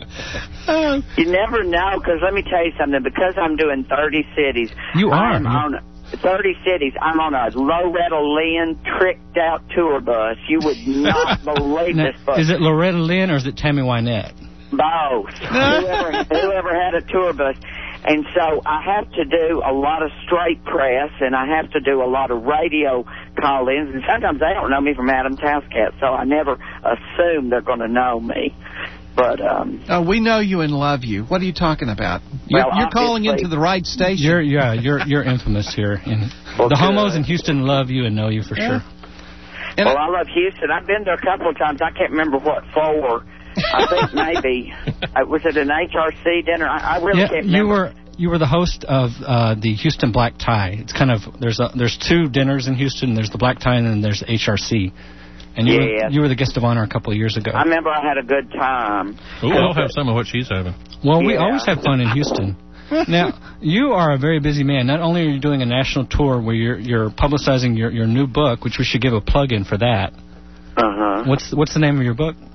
You never know, because let me tell you something. Because I'm doing thirty cities. You are. I'm on thirty cities. I'm on a Loretta Lynn tricked-out tour bus. You would not believe now, this bus. Is it Loretta Lynn or is it Tammy Wynette? Both. whoever, whoever had a tour bus. And so I have to do a lot of straight press, and I have to do a lot of radio call-ins. And sometimes they don't know me from Adam's House Cat, so I never assume they're going to know me. But um, oh, we know you and love you. What are you talking about? You're, well, you're calling into the right station. You're, yeah, you're you're infamous here. And well, the good. homos in Houston love you and know you for yeah. sure. And well, I love Houston. I've been there a couple of times. I can't remember what for. I think maybe uh, was it an H R C dinner? I, I really yeah, can't remember. You were you were the host of uh, the Houston Black Tie. It's kind of there's a, there's two dinners in Houston. There's the Black Tie and then there's the H R C. And you, yes. were, you were the guest of honor a couple of years ago. I remember I had a good time. Ooh, I'll have some of what she's having. Well, we yeah. always have fun in Houston. Now, you are a very busy man. Not only are you doing a national tour where you're you're publicizing your, your new book, which we should give a plug in for that. Uh-huh. What's what's the name of your book?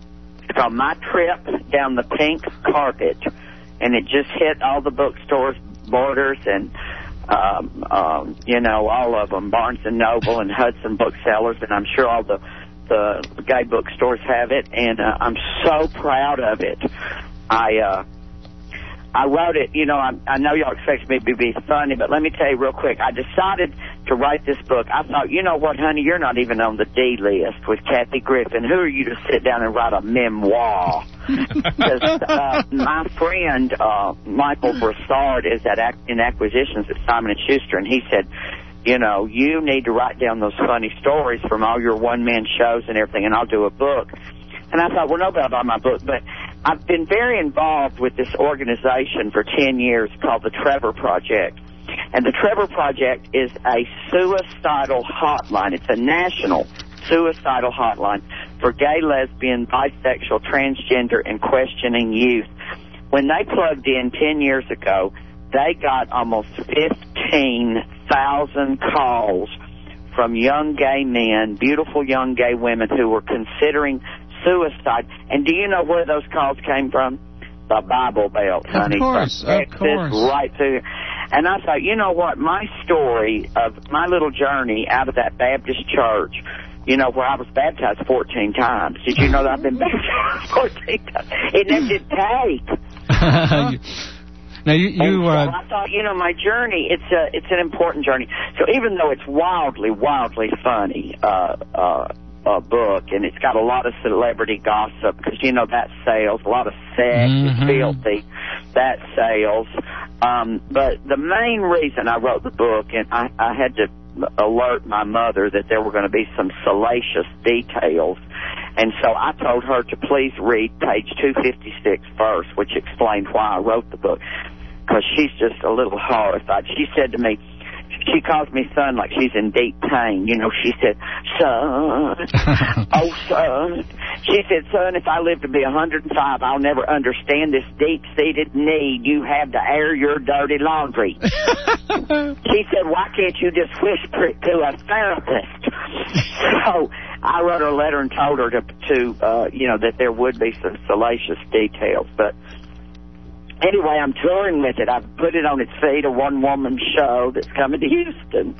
It's called My Trip Down the Pink Carpet, and it just hit all the bookstores, Borders, and um, um, you know, all of them, Barnes and Noble and Hudson Booksellers, and I'm sure all the the gay bookstores have it, and uh, I'm so proud of it. I uh, I wrote it, you know, I, I know y'all expect me to be funny, but let me tell you real quick. I decided to write this book. I thought, you know what, honey, you're not even on the D list with Kathy Griffin. Who are you to sit down and write a memoir? Because uh, my friend uh, Michael Broussard is at ac- in acquisitions at Simon and Schuster, and he said, you know, you need to write down those funny stories from all your one-man shows and everything, and I'll do a book. And I thought, well, nobody about my book, but I've been very involved with this organization for ten years called the Trevor Project. And the Trevor Project is a suicidal hotline. It's a national suicidal hotline for gay, lesbian, bisexual, transgender, and questioning youth. When they plugged in ten years ago, they got almost fifteen thousand calls from young gay men, beautiful young gay women who were considering suicide. And do you know where those calls came from? The Bible Belt, honey. Of course, from of course. Right through. And I thought, you know what? My story of my little journey out of that Baptist church, you know, where I was baptized fourteen times. Did you know that I've been baptized fourteen times? It never did take. Now you, you so uh, I thought, you know, my journey, it's a, it's an important journey. So even though it's wildly, wildly funny, uh, uh, uh, book, and it's got a lot of celebrity gossip, because, you know, that sells. A lot of sex Mm-hmm. is filthy. That sells. Um, but the main reason I wrote the book, and I, I had to alert my mother that there were going to be some salacious details, and so I told her to please read page two fifty-six first, which explained why I wrote the book, because she's just a little horrified. She said to me, she calls me son like she's in deep pain. You know, she said, son, oh, son. She said, son, if I live to be one hundred five, I'll never understand this deep-seated need you have to air your dirty laundry. She said, why can't you just whisper it to a therapist? So I wrote her a letter and told her to, to uh, you know, that there would be some salacious details. But anyway, I'm touring with it. I've put it on its feet, a one-woman show that's coming to Houston.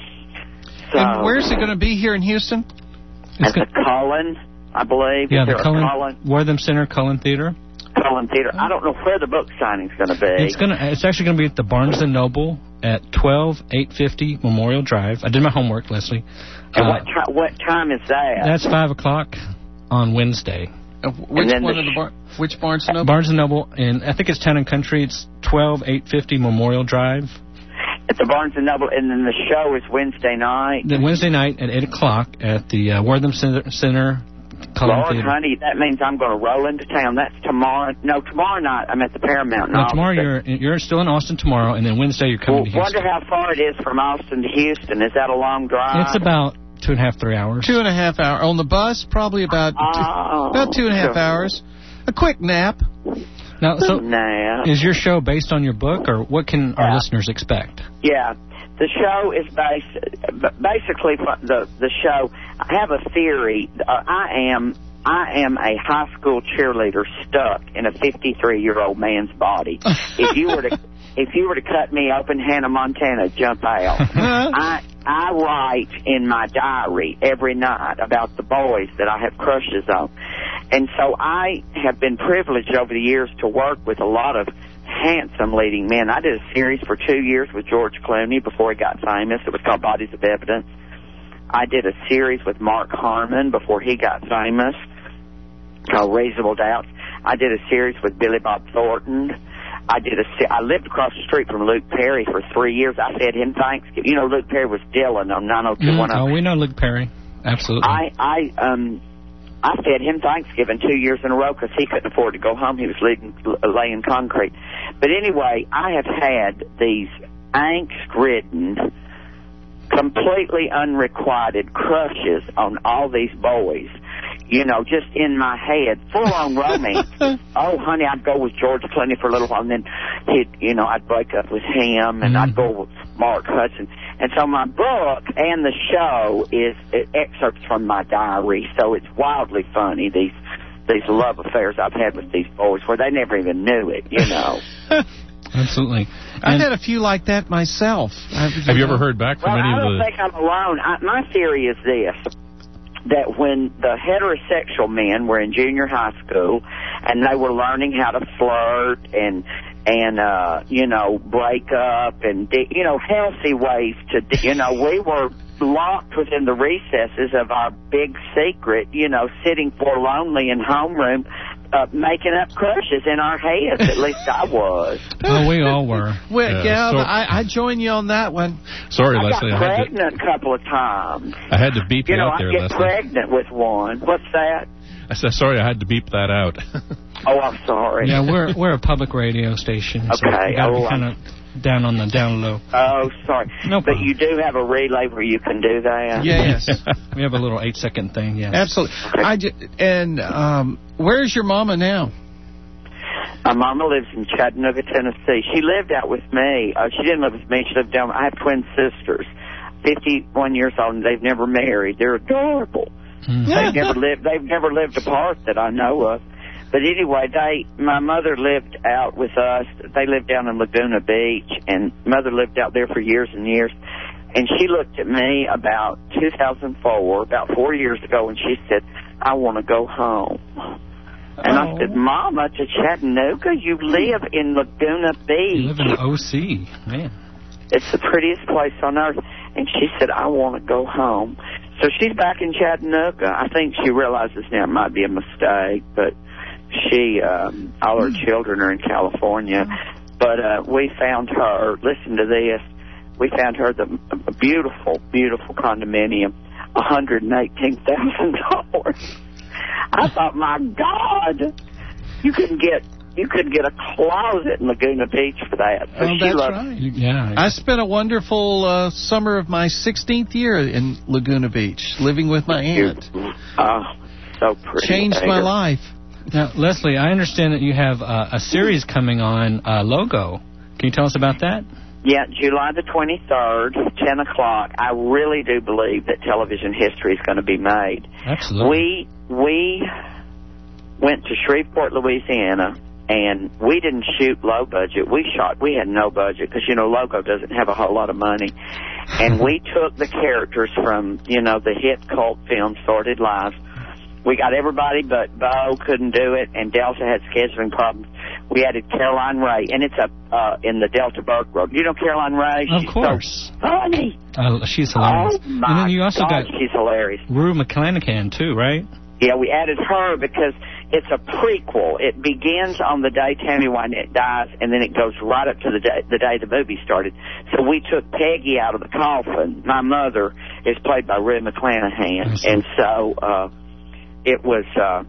So, and where's it going to be here in Houston? At the Cullen, I believe. Yeah, Is the there a Cullen, Cullen? Wortham Center, Cullen Theater. Cullen Theater. I don't know where the book signing's going to be. It's gonna. It's actually going to be at the Barnes and Noble at twelve eight fifty Memorial Drive. I did my homework, Leslie. And Uh, what, tri- what time is that? That's five o'clock on Wednesday. Uh, which then one the of the sh- bar- which Barnes and Noble? Barnes and Noble, and I think it's Town and Country. It's twelve eight fifty Memorial Drive. At the Barnes and Noble, and then the show is Wednesday night. Then Wednesday night at eight o'clock at the uh, Wortham Center, Center Cullen Lord, Theater. honey, that means I'm going to roll into town. That's tomorrow. No, tomorrow night I'm at the Paramount. No, in tomorrow Austin. you're you're still in Austin tomorrow, and then Wednesday you're coming Well, to Houston. wonder how far it is from Austin to Houston. Is that a long drive? It's about two and a half, three hours. Two and a half hours. On the bus, probably about, Oh, two, about two and a half sure. hours. A quick nap. Now, so Nah. is your show based on your book, or what can our Yeah. listeners expect? Yeah, the show is based. Basically, the the show. I have a theory. Uh, I am. I am a high school cheerleader stuck in a fifty-three-year-old man's body. If you were to, if you were to cut me open, Hannah Montana, jump out. I I write in my diary every night about the boys that I have crushes on, and so I have been privileged over the years to work with a lot of handsome leading men. I did a series for two years with George Clooney before he got famous. It was called Bodies of Evidence. I did a series with Mark Harmon before he got famous, called Reasonable Doubts. I did a series with Billy Bob Thornton. I did a. Se- I lived across the street from Luke Perry for three years. I fed him Thanksgiving. You know, Luke Perry was Dylan on nine oh two one oh. Oh, we know Luke Perry. Absolutely. I I um I fed him Thanksgiving two years in a row because he couldn't afford to go home. He was leading, laying concrete. But anyway, I have had these angst-ridden, completely unrequited crushes on all these boys. You know, just in my head, full-on romance. Oh, honey, I'd go with George Clooney for a little while, and then he'd, you know, I'd break up with him, and mm-hmm. I'd go with Mark Hudson. And so my book and the show is excerpts from my diary, so it's wildly funny, these these love affairs I've had with these boys where they never even knew it, you know. Absolutely. I've had a few like that myself. I've, you Have you know. ever heard back from Well, any I of don't the... think I'm alone. I, my theory is this, that when the heterosexual men were in junior high school and they were learning how to flirt and, and uh, you know, break up and, you know, healthy ways to, you know, we were locked within the recesses of our big secret, you know, sitting forlornly in homeroom, uh, making up crushes in our heads. At least I was. Oh, we all were. Well, Yeah, yeah, so- I, I join you on that one. Sorry, I Leslie, got I had, to, pregnant a couple of times. I had to beep you, You know, out I there, get Leslie. pregnant with one. What's that? I said, sorry, I had to beep that out. Oh, I'm sorry. Yeah, we're we're a public radio station. So Okay, we got to oh, be kind of down on the down low. Oh, sorry. No But problem. you do have a relay where you can do that? Yes. We have a little eight second thing. Yes. Absolutely. I ju- and um, where's your mama now? My mama lives in Chattanooga, Tennessee. She lived out with me. Uh, she didn't live with me. She lived down. I have twin sisters, fifty-one years old, and they've never married. They're adorable. Mm. They've never lived. They've never lived apart that I know of. But anyway, they. My mother lived out with us. They lived down in Laguna Beach, and mother lived out there for years and years. And she looked at me about two thousand four, about four years ago, and she said, "I want to go home." And I said, "Mama, to Chattanooga? You live in Laguna Beach. You live in the O C, man. It's the prettiest place on earth." And she said, "I want to go home." So she's back in Chattanooga. I think she realizes now it might be a mistake, but she, um, all her children are in California. But uh, we found her, listen to this, we found her the a beautiful, beautiful condominium, one hundred eighteen thousand dollars. I thought, my God, you couldn't get you couldn't get a closet in Laguna Beach for that. So Oh, she that's loved, right. Yeah. I spent a wonderful uh, summer of my sixteenth year in Laguna Beach, living with my aunt. Oh, so pretty. Changed my life. Now, Leslie, I understand that you have uh, a series coming on, uh, Logo. Can you tell us about that? Yeah, July the twenty-third, ten o'clock. I really do believe that television history is going to be made. Absolutely. We we went to Shreveport, Louisiana, and we didn't shoot low budget. We shot, we had no budget because, you know, Logo doesn't have a whole lot of money. And we took the characters from, you know, the hit cult film Sordid Lives. We got everybody but Bo couldn't do it, and Delta had scheduling problems. We added Caroline Ray, and it's up uh, in the Delta Burke Road. You know Caroline Ray? Of She's course. so funny. Uh, she's hilarious. Oh, my and then you also God, got she's hilarious. Rue McClanahan, too, right? Yeah, we added her because it's a prequel. It begins on the day Tammy Wynette dies, and then it goes right up to the day the, day the movie started. So we took Peggy out of the coffin. My mother is played by Rue McClanahan, and so uh, it was, uh,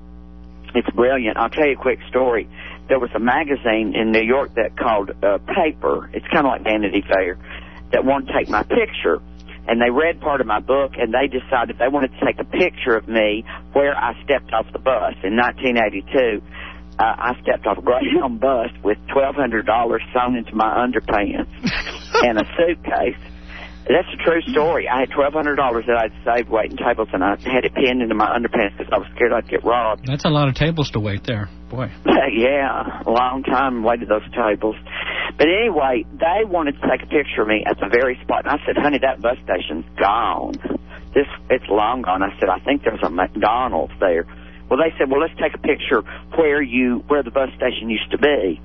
it's brilliant. I'll tell you a quick story. There was a magazine in New York that called uh, Paper. It's kind of like Vanity Fair, that wanted to take my picture. And they read part of my book, and they decided they wanted to take a picture of me where I stepped off the bus. In nineteen eighty-two, uh, I stepped off a Greyhound bus with twelve hundred dollars sewn into my underpants and a suitcase. That's a true story. I had twelve hundred dollars that I'd saved waiting tables, and I had it pinned into my underpants because I was scared I'd get robbed. That's a lot of tables to wait there. Boy. Yeah, a long time waited those tables. But anyway, they wanted to take a picture of me at the very spot. And I said, honey, that bus station's gone. This, it's long gone. I said, I think there's a McDonald's there. Well, they said, well, let's take a picture where you, where the bus station used to be.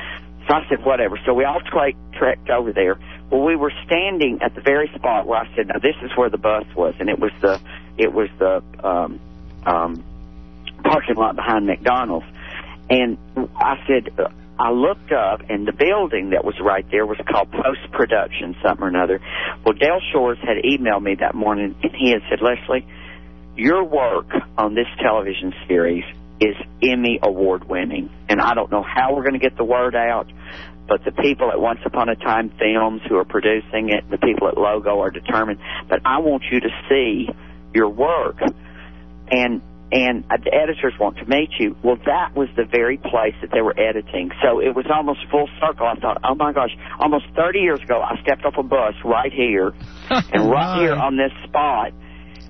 So I said, whatever. So we all tre- trekked over there. Well, we were standing at the very spot where I said, now this is where the bus was. And it was the, it was the, um, um, parking lot behind McDonald's. And I said, uh, I looked up, and the building that was right there was called Post-Production, something or another. Well, Dale Shores had emailed me that morning, and he had said, Leslie, your work on this television series is Emmy award-winning, and I don't know how we're going to get the word out, but the people at Once Upon a Time Films who are producing it, the people at Logo are determined, but I want you to see your work. And And uh, the editors want to meet you. Well, that was the very place that they were editing. So it was almost full circle. I thought, oh, my gosh, almost thirty years ago, I stepped off a bus right here, and right here on this spot,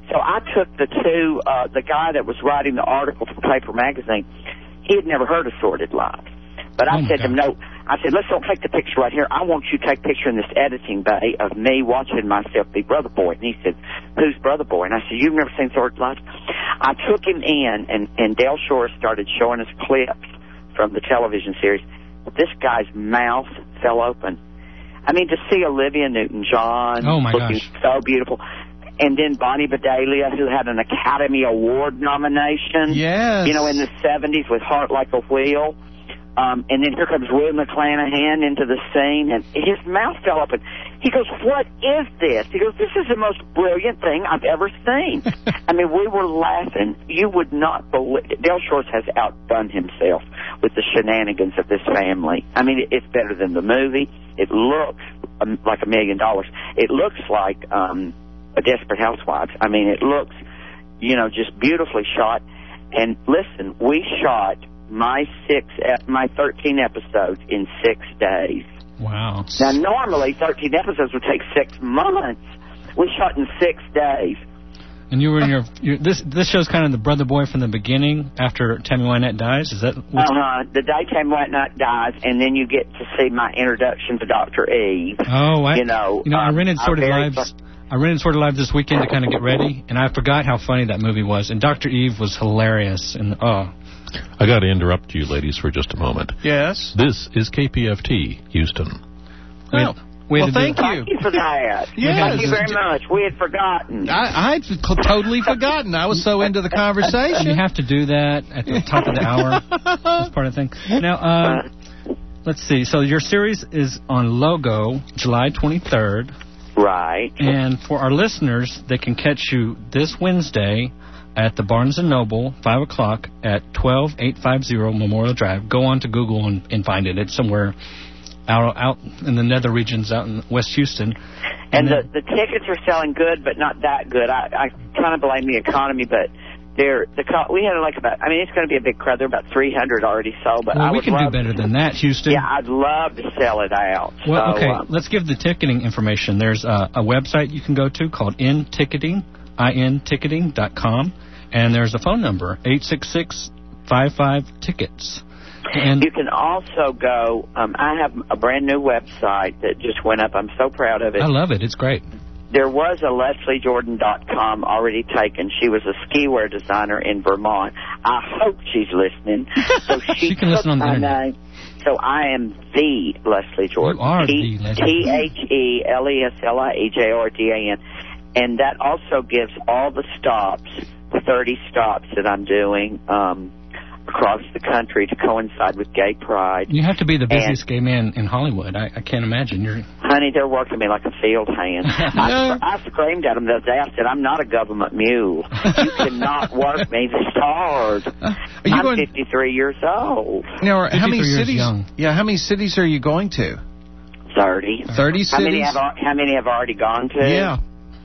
So I took the two, uh, the guy that was writing the article for Paper Magazine, he had never heard of Sordid Lives. But I Oh, my said to him, gosh. no, I said, let's don't take the picture right here. I want you to take a picture in this editing bay of me watching myself be Brother Boy. And he said, who's Brother Boy? And I said, you've never seen Sordid Lives? I took him in, and, and Dale Shore started showing us clips from the television series. This guy's mouth fell open. I mean, to see Olivia Newton-John Oh, my looking gosh. so beautiful. And then Bonnie Bedelia, who had an Academy Award nomination. Yes. You know, in the seventies with Heart Like a Wheel. Um, and then here comes Will McClanahan into the scene, and his mouth fell open. He goes, what is this? He goes, this is the most brilliant thing I've ever seen. I mean, we were laughing. You would not believe it. Dale Shores has outdone himself with the shenanigans of this family. I mean, it's better than the movie. It looks um, like a million dollars. It looks like um, a Desperate Housewives. I mean, it looks, you know, just beautifully shot. And listen, we shot my six, my thirteen episodes in six days. Wow. Now, normally thirteen episodes would take six months. We shot in six days. And you were in your, your this this show's kind of the Brother Boy from the beginning after Tammy Wynette dies. Is that? What's Uh-huh. The day Tammy Wynette dies, and then you get to see my introduction to Doctor Eve. Oh, I, you know, you know, I um, rented I'm Sordid very Lives. I rented Sordid Lives this weekend to kind of get ready, and I forgot how funny that movie was. And Doctor Eve was hilarious. And oh, I got to interrupt you, ladies, for just a moment. Yes. This is K P F T, Houston. Well, we had well to do- thank you. Thank you for that. Yes. Thank you very much. We had forgotten. I, I'd c- totally forgotten. I was so into the You conversation. have to do that at the top of the hour. That's part of the thing. Now, um, let's see. So your series is on Logo, July twenty-third. Right. And for our listeners, they can catch you this Wednesday at the Barnes and Noble, five o'clock at twelve eight fifty Memorial Drive. Go on to Google and, and find it. It's somewhere out out in the nether regions out in West Houston. And, And the, then- the tickets are selling good, but not that good. I, I kind of blame the economy, but they're the co- we had like about. I mean, it's going to be a big crowd. There are about three hundred already sold, but Well, I we would can do love better than that, Houston. Yeah, I'd love to sell it out. Well, so, okay, um, let's give the ticketing information. There's a, a website you can go to called inticketing, I N ticketing dot com, and there's a phone number, eight six six, five five, tickets. And you can also go. Um, I have a brand new website that just went up. I'm so proud of it. I love it. It's great. There was a Leslie Jordan dot com already taken. She was a ski wear designer in Vermont. I hope she's listening. So she, She can took listen on the my internet. name. So I am the Leslie Jordan. You are T- the Leslie. T H E L E S L I E J O R D A N. And that also gives all the stops, the thirty stops that I'm doing um, across the country to coincide with Gay Pride. You have to be the busiest gay man in Hollywood. I, I can't imagine. You're. Honey, they're working me like a field hand. I, I screamed at them the other day. I said, I'm not a government mule. You cannot work me this hard. you I'm going- fifty-three years old. Now, how many fifty-three years cities? young. Yeah, how many cities are you going to? thirty. Thirty How many cities. have al- How many have already gone to? Yeah.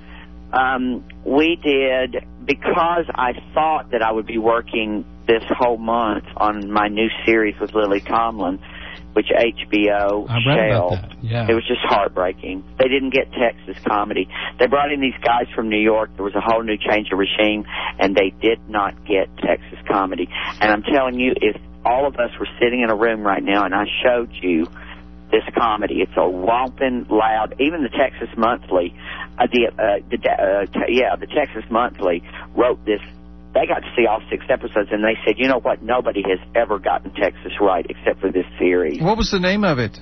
Um, we did, because I thought that I would be working this whole month on my new series with Lily Tomlin, which H B O I read about shelved. that. Yeah. It was just heartbreaking. They didn't get Texas comedy. They brought in these guys from New York. There was a whole new change of regime, and they did not get Texas comedy. And I'm telling you, if all of us were sitting in a room right now and I showed you this comedy, it's a romping, loud. Even the Texas Monthly, uh, the, uh, the uh, t- yeah, the Texas Monthly wrote this. They got to see all six episodes, and they said, you know what? Nobody has ever gotten Texas right except for this series. What was the name of it?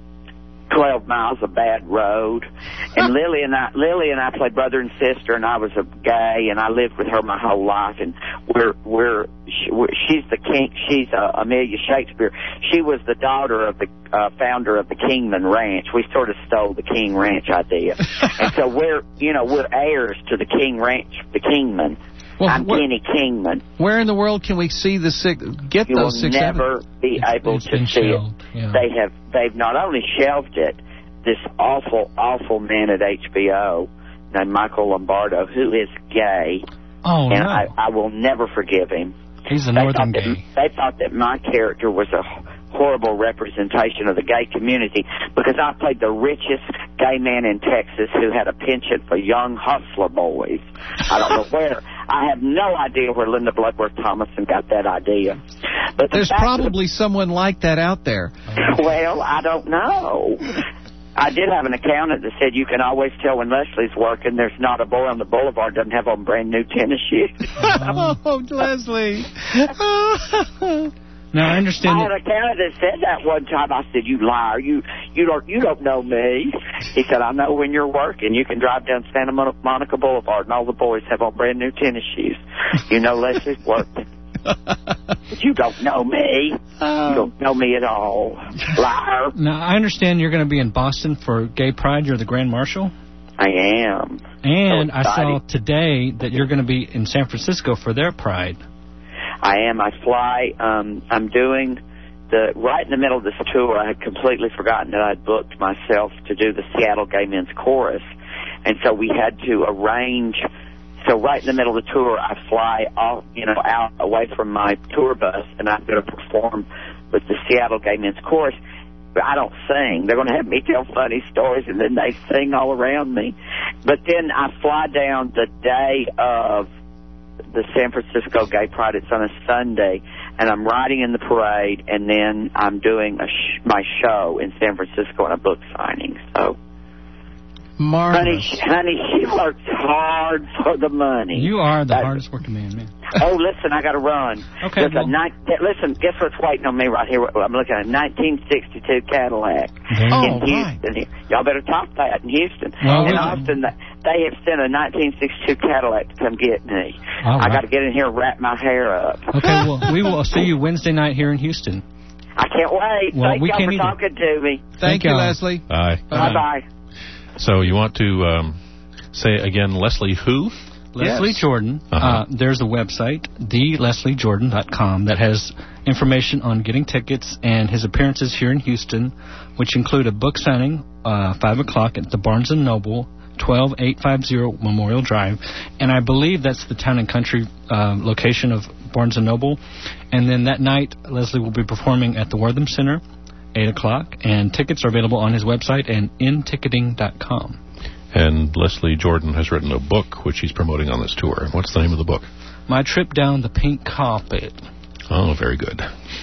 Twelve Miles of Bad Road. And Lily and I, Lily and I played brother and sister, and I was a gay, and I lived with her my whole life. And we're we're, she, we're she's the king. She's uh, Amelia Shakespeare. She was the daughter of the uh, founder of the Kingman Ranch. We sort of stole the King Ranch idea, and so we're you know we're heirs to the King Ranch, the Kingman. Well, I'm what- Kenny Kingman. Where in the world can we see the six? Get You will those six. never be able it's to been see shelved, it. yeah. They have. They've not only shelved it. This awful, awful man at H B O named Michael Lombardo, who is gay, Oh and no. I, I will never forgive him. He's a They northern thought that- gay. They thought that my character was a horrible representation of the gay community because I played the richest gay man in Texas who had a penchant for young hustler boys. I don't know where. I have no idea where Linda Bloodworth Thomason got that idea. But the There's probably the, someone like that out there. Well, I don't know. I did have an accountant that said you can always tell when Leslie's working. There's not a boy on the boulevard doesn't have on brand new tennis shoes. Oh, Leslie. Now I understand. I had a accountant that said that one time. I said, "You liar! You you don't you don't know me." He said, "I know when you're working. You can drive down Santa Monica Boulevard and all the boys have on brand new tennis shoes. You know Leslie's working." But you don't know me. Oh. You don't know me at all. Liar. Now, I understand you're going to be in Boston for Gay Pride. You're the Grand Marshal? I am. And so I saw today that you're going to be in San Francisco for their Pride. I am. I fly. Um, I'm doing the, right in the middle of this tour, I had completely forgotten that I'd booked myself to do the Seattle Gay Men's Chorus. And so we had to arrange. So right in the middle of the tour, I fly off, you know, out away from my tour bus, and I'm going to perform with the Seattle Gay Men's Chorus. But I don't sing. They're going to have me tell funny stories, and then they sing all around me. But then I fly down the day of the San Francisco Gay Pride. It's on a Sunday, and I'm riding in the parade, and then I'm doing a sh- my show in San Francisco and a book signing. So. Marvelous. Honey, honey, she works hard for the money. You are the That's, hardest working man, man. Oh, listen, I got to run. Okay. Well, a ni- listen, guess what's waiting on me right here? I'm looking at a nineteen sixty-two Cadillac oh, in Houston. Right. Y'all better top that in Houston. Well, in we, Austin, they have sent a nineteen sixty-two Cadillac to come get me. All right. I got to get in here and wrap my hair up. Okay, well, we will see you Wednesday night here in Houston. I can't wait. Well, Thank we y'all can't for either. talking to me. Thank, Thank you, y'all. Leslie. Bye. Bye-bye. So you want to um, say again, Leslie who? Leslie Yes. Jordan. Uh-huh. Uh, there's a website, the leslie jordan dot com, that has information on getting tickets and his appearances here in Houston, which include a book signing, uh, five o'clock at the Barnes and Noble, twelve eight fifty Memorial Drive. And I believe that's the Town and Country uh, location of Barnes and Noble. And then that night, Leslie will be performing at the Wortham Center, eight o'clock. And tickets are available on his website and in ticketing dot com. And Leslie Jordan has written a book which he's promoting on this tour. What's the name of the book? My Trip Down the Pink Carpet. Oh, very good.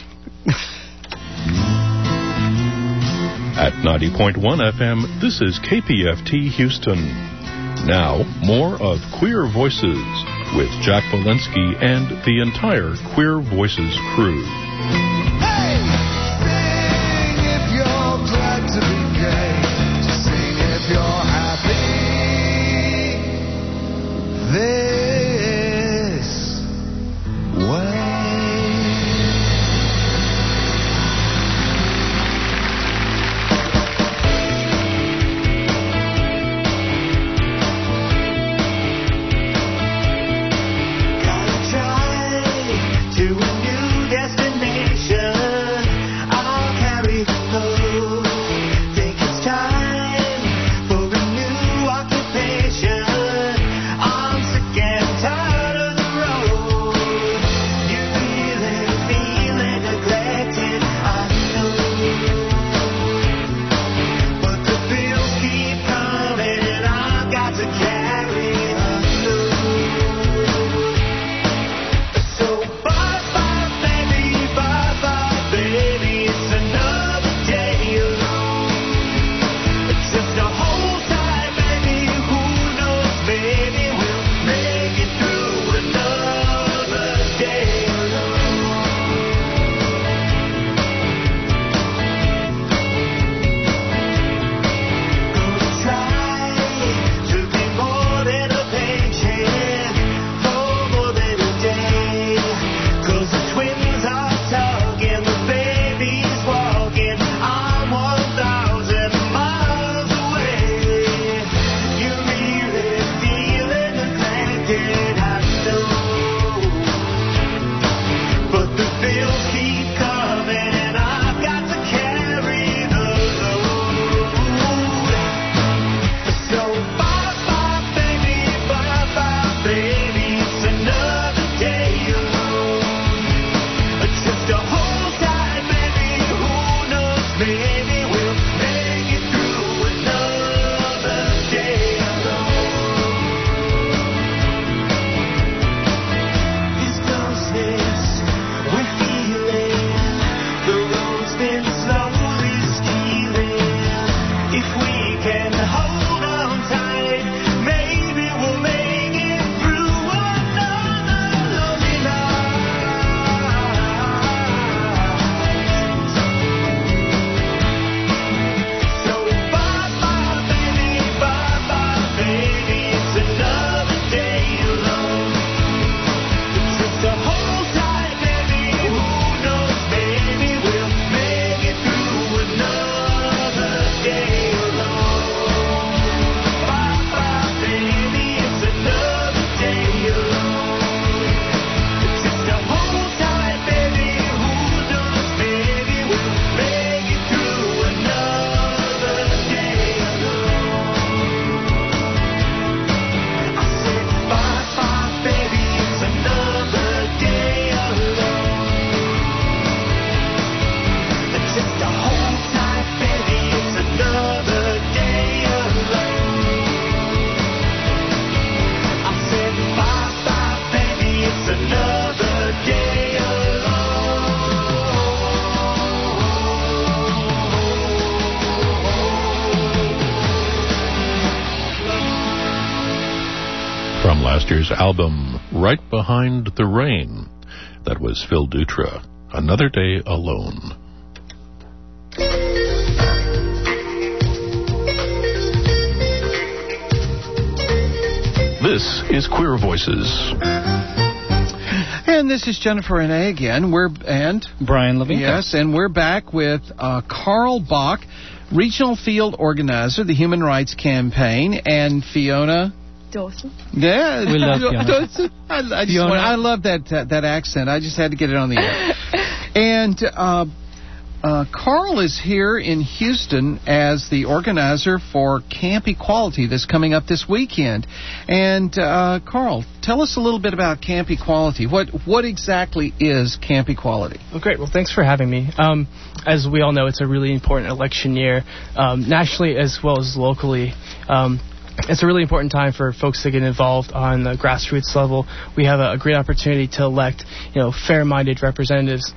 At ninety point one F M, this is K P F T Houston. Now, more of Queer Voices with Jack Walensky and the entire Queer Voices crew. Hey, sing if you're glad to be gay. Just sing if you're happy. This way. Gotta try to a new destination. year's album, Right Behind the Rain. That was Phil Dutra, Another Day Alone. This is Queer Voices. And this is Jennifer Renee again. We're and Brian Levine. Yes, and we're back with uh, Carl Bach, Regional Field Organizer, the Human Rights Campaign, and Fiona Dawson. Yeah, we love Fiona. Dawson. I, I, just want, I love that uh, that accent. I just had to get it on the air. And uh, uh, Carl is here in Houston as the organizer for Camp Equality that's coming up this weekend. And uh, Carl, tell us a little bit about Camp Equality. What what exactly is Camp Equality? Well, great. Well, thanks for having me. Um, as we all know, it's a really important election year, um, nationally as well as locally. Um, It's a really important time for folks to get involved on the grassroots level. We have a, a great opportunity to elect, you know, fair-minded representatives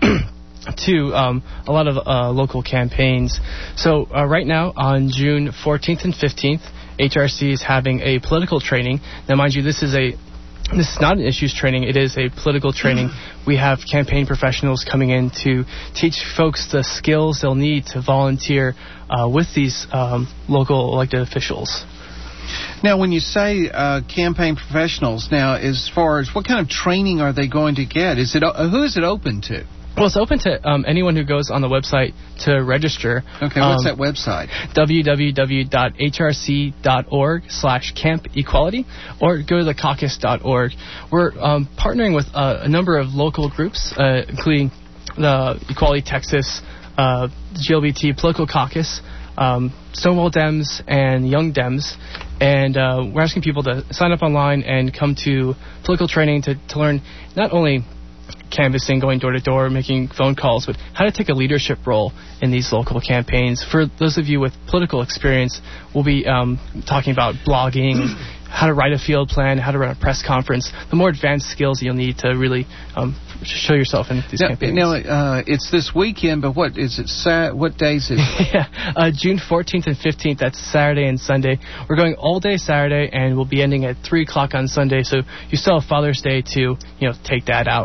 to um, a lot of uh, local campaigns. So uh, right now, on June fourteenth and fifteenth, H R C is having a political training. Now, mind you, this is a This is not an issues training. It is a political training. We have campaign professionals coming in to teach folks the skills they'll need to volunteer uh, with these um, local elected officials. Now, when you say uh, campaign professionals, now, as far as what kind of training are they going to get? Is it uh, who is it open to? Well, it's open to um, anyone who goes on the website to register. Okay, what's um, that website? w w w dot h r c dot org slash camp equality, or go to the caucus dot org. We're um, partnering with uh, a number of local groups, uh, including the Equality Texas, uh, G L B T Political Caucus, um, Stonewall Dems, and Young Dems. And uh, we're asking people to sign up online and come to political training to, to learn not only canvassing, going door to door, making phone calls, but how to take a leadership role in these local campaigns. For those of you with political experience, we'll be um, talking about blogging, how to write a field plan, how to run a press conference, the more advanced skills you'll need to really um, show yourself in these now, campaigns. Now, uh, it's this weekend, but what is it? Sa- what days is it? yeah, uh, June fourteenth and fifteenth, that's Saturday and Sunday. We're going all day Saturday, and we'll be ending at three o'clock on Sunday, so you still have Father's Day to, you know, take that out.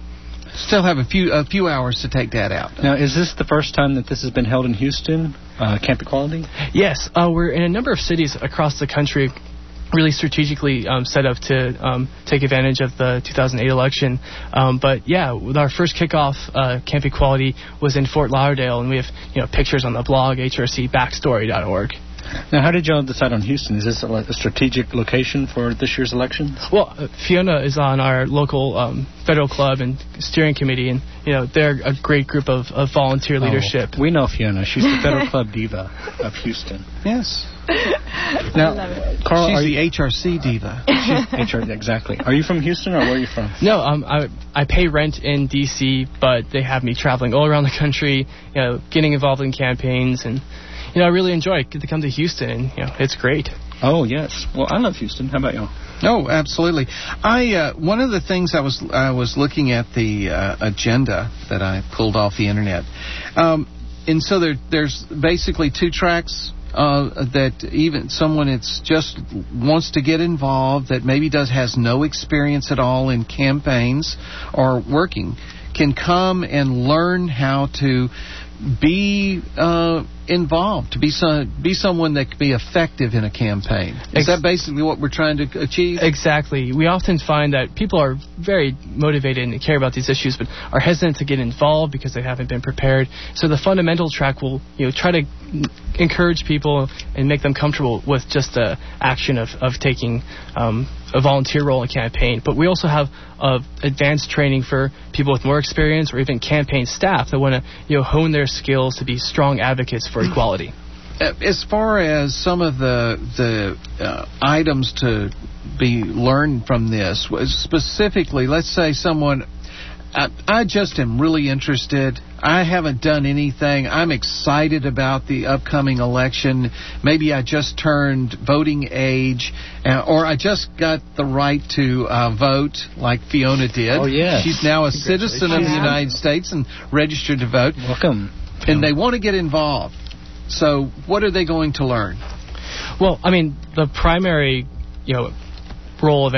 Still have a few a few hours to take that out. Now, is this the first time that this has been held in Houston, uh, Camp Equality? Yes, uh, we're in a number of cities across the country, really strategically um, set up to um, take advantage of the two thousand eight election. Um, but yeah, with our first kickoff, uh, Camp Equality was in Fort Lauderdale, and we have, you know, pictures on the blog, h r c backstory dot org. Now, how did y'all decide on Houston? Is this a, a strategic location for this year's elections? Well, uh, Fiona is on our local um, federal club and steering committee, and, you know, they're a great group of, of volunteer leadership. Oh, we know Fiona. She's the federal club diva of Houston. Yes. Now, Carl, she's are the you, H R C diva. She's H R C, exactly. Are you from Houston, or where are you from? No, um, I I pay rent in D C, but they have me traveling all around the country, you know, getting involved in campaigns, and, you know, I really enjoy it. Get to come to Houston, and, you know, it's great. Oh, yes. Well, I love Houston. How about y'all? Oh, absolutely. I uh, one of the things I was I was looking at the uh, agenda that I pulled off the internet, um, and so there there's basically two tracks. Uh, that even someone that's just wants to get involved, that maybe does has no experience at all in campaigns or working, can come and learn how to be uh, involved, to be some, be someone that can be effective in a campaign. Is Ex- that basically what we're trying to achieve? Exactly. We often find that people are very motivated and care about these issues, but are hesitant to get involved because they haven't been prepared. So the fundamental track will, you know, try to encourage people and make them comfortable with just the action of, of taking um, a volunteer role in a campaign. But we also have uh, advanced training for people with more experience, or even campaign staff that want to, you know, hone their skills to be strong advocates for equality. As far as some of the the uh, items to be learned from this, specifically, let's say someone, I, I just am really interested. I haven't done anything. I'm excited about the upcoming election. Maybe I just turned voting age, uh, or I just got the right to uh, vote, like Fiona did. Oh, yeah. She's now a citizen of the United States and registered to vote. Welcome. And they want to get involved. So what are they going to learn? Well, I mean, the primary, you know, role of any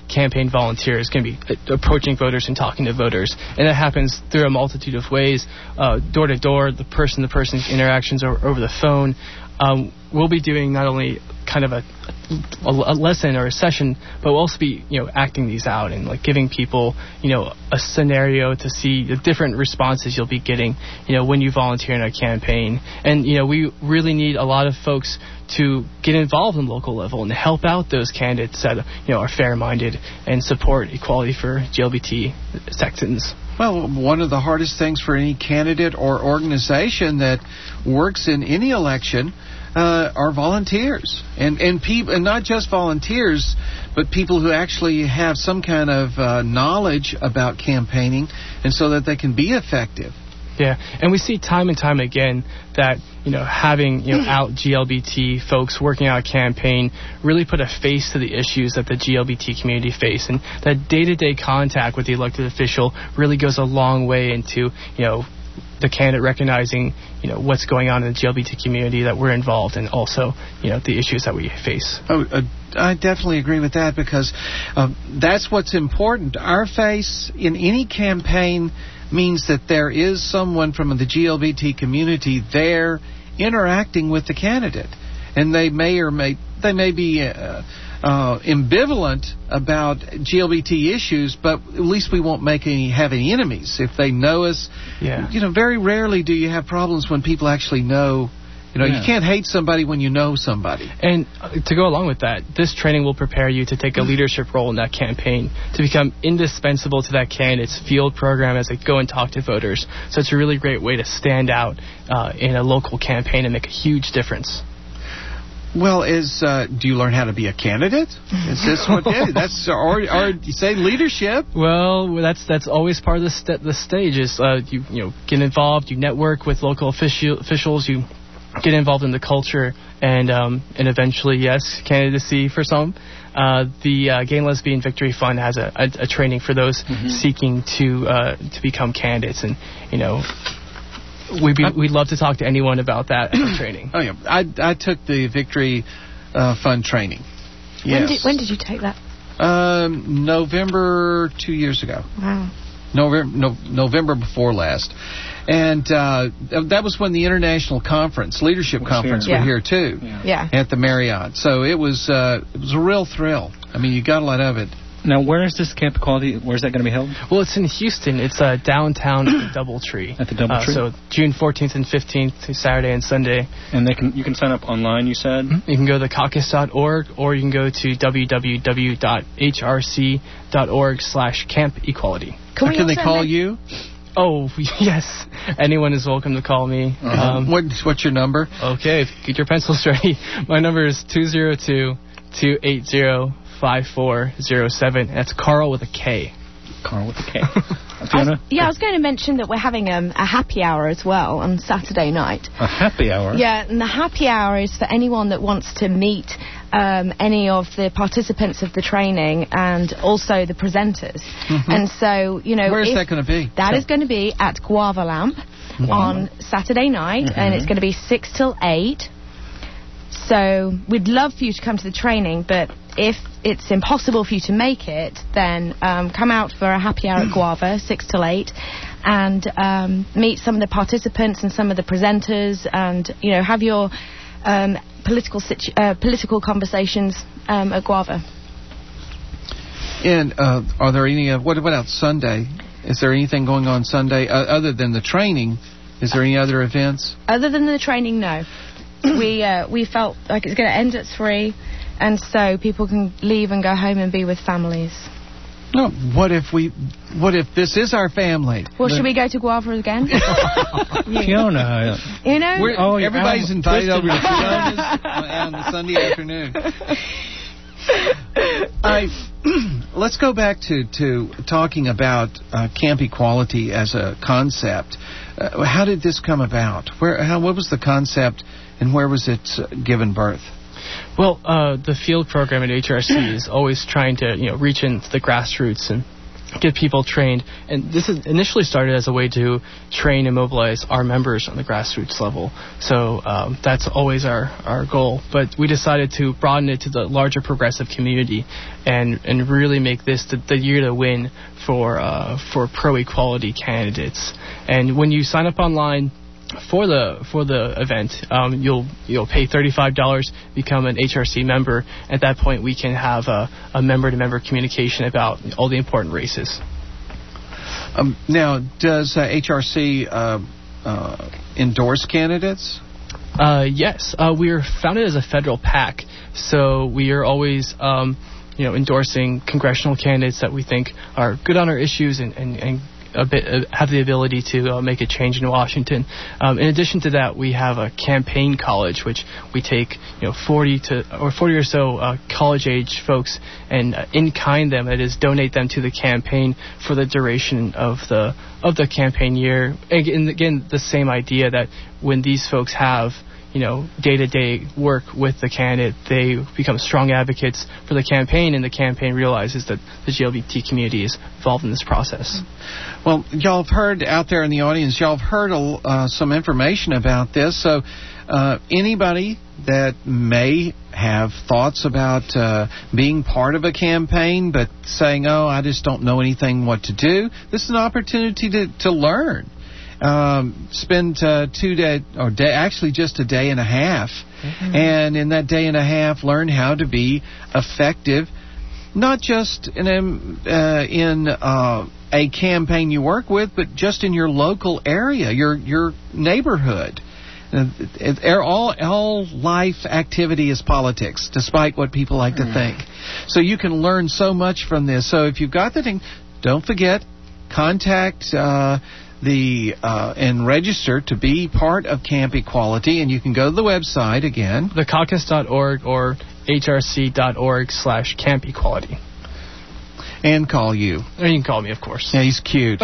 campaign volunteer is going to be uh, approaching voters and talking to voters. And that happens through a multitude of ways, uh, door-to-door, the person-to-person interactions over, over the phone. Um, we'll be doing not only kind of a, a, a lesson or a session, but we'll also be, you know, acting these out and like giving people, you know, a scenario to see the different responses you'll be getting, you know, when you volunteer in a campaign. And, you know, we really need a lot of folks to get involved in local level and help out those candidates that, you know, are fair-minded and support equality for G L B T Texans. Well, one of the hardest things for any candidate or organization that works in any election uh, are volunteers, and and people, and not just volunteers, but people who actually have some kind of uh, knowledge about campaigning, and so that they can be effective. Yeah, and we see time and time again that, you know, having, you know, out G L B T folks working out a campaign really put a face to the issues that the G L B T community face, and that day-to-day contact with the elected official really goes a long way into, you know, the candidate recognizing, you know, what's going on in the G L B T community that we're involved in, also, you know, the issues that we face. Oh, uh, I definitely agree with that, because uh, that's what's important. Our face in any campaign means that there is someone from the G L B T community there interacting with the candidate, and they may or may they may be uh, uh, ambivalent about G L B T issues, but at least we won't make any have any enemies if they know us. Yeah. You know, very rarely do you have problems when people actually know. You know, yeah. You can't hate somebody when you know somebody. And uh, to go along with that, this training will prepare you to take a leadership role in that campaign, to become indispensable to that candidate's field program as they go and talk to voters. So it's a really great way to stand out uh, in a local campaign and make a huge difference. Well, is uh, do you learn how to be a candidate? Is this what it is? That's or or you say leadership? Well, that's that's always part of the st- the stage. Is uh, you you know get involved, you network with local official officials, you get involved in the culture, and um, and eventually, yes, candidacy for some. Uh, the uh, Gay and Lesbian Victory Fund has a, a, a training for those mm-hmm. seeking to uh, to become candidates, and you know, we'd be, we'd love to talk to anyone about that training. Oh yeah, I I took the Victory uh, Fund training. Yes. When did when did you take that? Um, November two years ago. Wow. November no, November before last. And uh, that was when the International Conference, Leadership Conference, here. were Yeah. here, too, Yeah. yeah. at the Marriott. So it was uh, it was a real thrill. I mean, you got a lot of it. Now, where is this Camp Equality? Where's that going to be held? Well, it's in Houston. It's uh, downtown at the Doubletree. At the Doubletree? Uh, so June fourteenth and fifteenth, Saturday and Sunday. And they can you can sign up online, you said? Mm-hmm. You can go to caucus dot org, or you can go to w w w dot h r c dot org slash camp equality. Can, can they call make- you? Oh, yes. Anyone is welcome to call me. Uh-huh. Um, what, what's your number? Okay, get your pencils ready. My number is two zero two, two eight zero, five four zero seven. That's Carl with a K. Carl with a K. I was, yeah, I was going to mention that we're having um, a happy hour as well on Saturday night. A happy hour? Yeah, and the happy hour is for anyone that wants to meet um, any of the participants of the training and also the presenters. Mm-hmm. And so, you know... Where is that going to be? That so. is going to be at Guava Lamp wow. on Saturday night, mm-hmm. and it's going to be six till eight. So we'd love for you to come to the training, but if it's impossible for you to make it, then um, come out for a happy hour at Guava, six till eight, and um, meet some of the participants and some of the presenters, and you know have your um, political situ- uh, political conversations um, at Guava. And uh, are there any? Uh, what about Sunday? Is there anything going on Sunday uh, other than the training? Is there any other events? Other than the training, no. we uh, we felt like it's going to end at three, and so people can leave and go home and be with families. No, what if we? What if this is our family? Well, should we go to Guava again? Fiona, you know, We're, oh, everybody's invited over to Fiona's on the Sunday afternoon. I let's go back to to talking about uh, Camp Equality as a concept. Uh, how did this come about? Where? How? What was the concept? And where was it uh, given birth? Well, uh, the field program at H R C is always trying to, you know, reach into the grassroots and get people trained. And this is initially started as a way to train and mobilize our members on the grassroots level. So um, that's always our, our goal. But we decided to broaden it to the larger progressive community and, and really make this the, the year to win for uh, for pro-equality candidates. And when you sign up online for the for the event, um, you'll you'll pay thirty-five dollars, become an H R C member. At that point, we can have a, a member-to-member communication about all the important races. Um, now, does uh, H R C uh, uh, endorse candidates? Uh, yes, uh, we are founded as a federal PAC, so we are always um, you know endorsing congressional candidates that we think are good on our issues and and, and a bit, uh, have the ability to uh, make a change in Washington. Um, in addition to that, we have a campaign college, which we take, you know, forty to or forty or so uh, college-age folks and uh, in-kind them, that is, donate them to the campaign for the duration of the of the campaign year. And again, the same idea that when these folks have, you know, day-to-day work with the candidate, they become strong advocates for the campaign, and the campaign realizes that the G L B T community is involved in this process. Well, y'all have heard out there in the audience, y'all have heard uh, some information about this. So uh, anybody that may have thoughts about uh, being part of a campaign but saying, oh, I just don't know anything what to do, this is an opportunity to, to learn. Um, spend uh, two day or day, actually just a day and a half, mm-hmm. and in that day and a half, learn how to be effective, not just in a, uh, in uh, a campaign you work with, but just in your local area, your your neighborhood. Uh, it, it, all all life activity is politics, despite what people like mm. to think. So you can learn so much from this. So if you've got the thing, don't forget, contact. Uh, The uh, and register to be part of Camp Equality, and you can go to the website again, the caucus dot org or H R C dot org slash Camp Equality, and call you. Or you can call me, of course. Yeah, he's cute.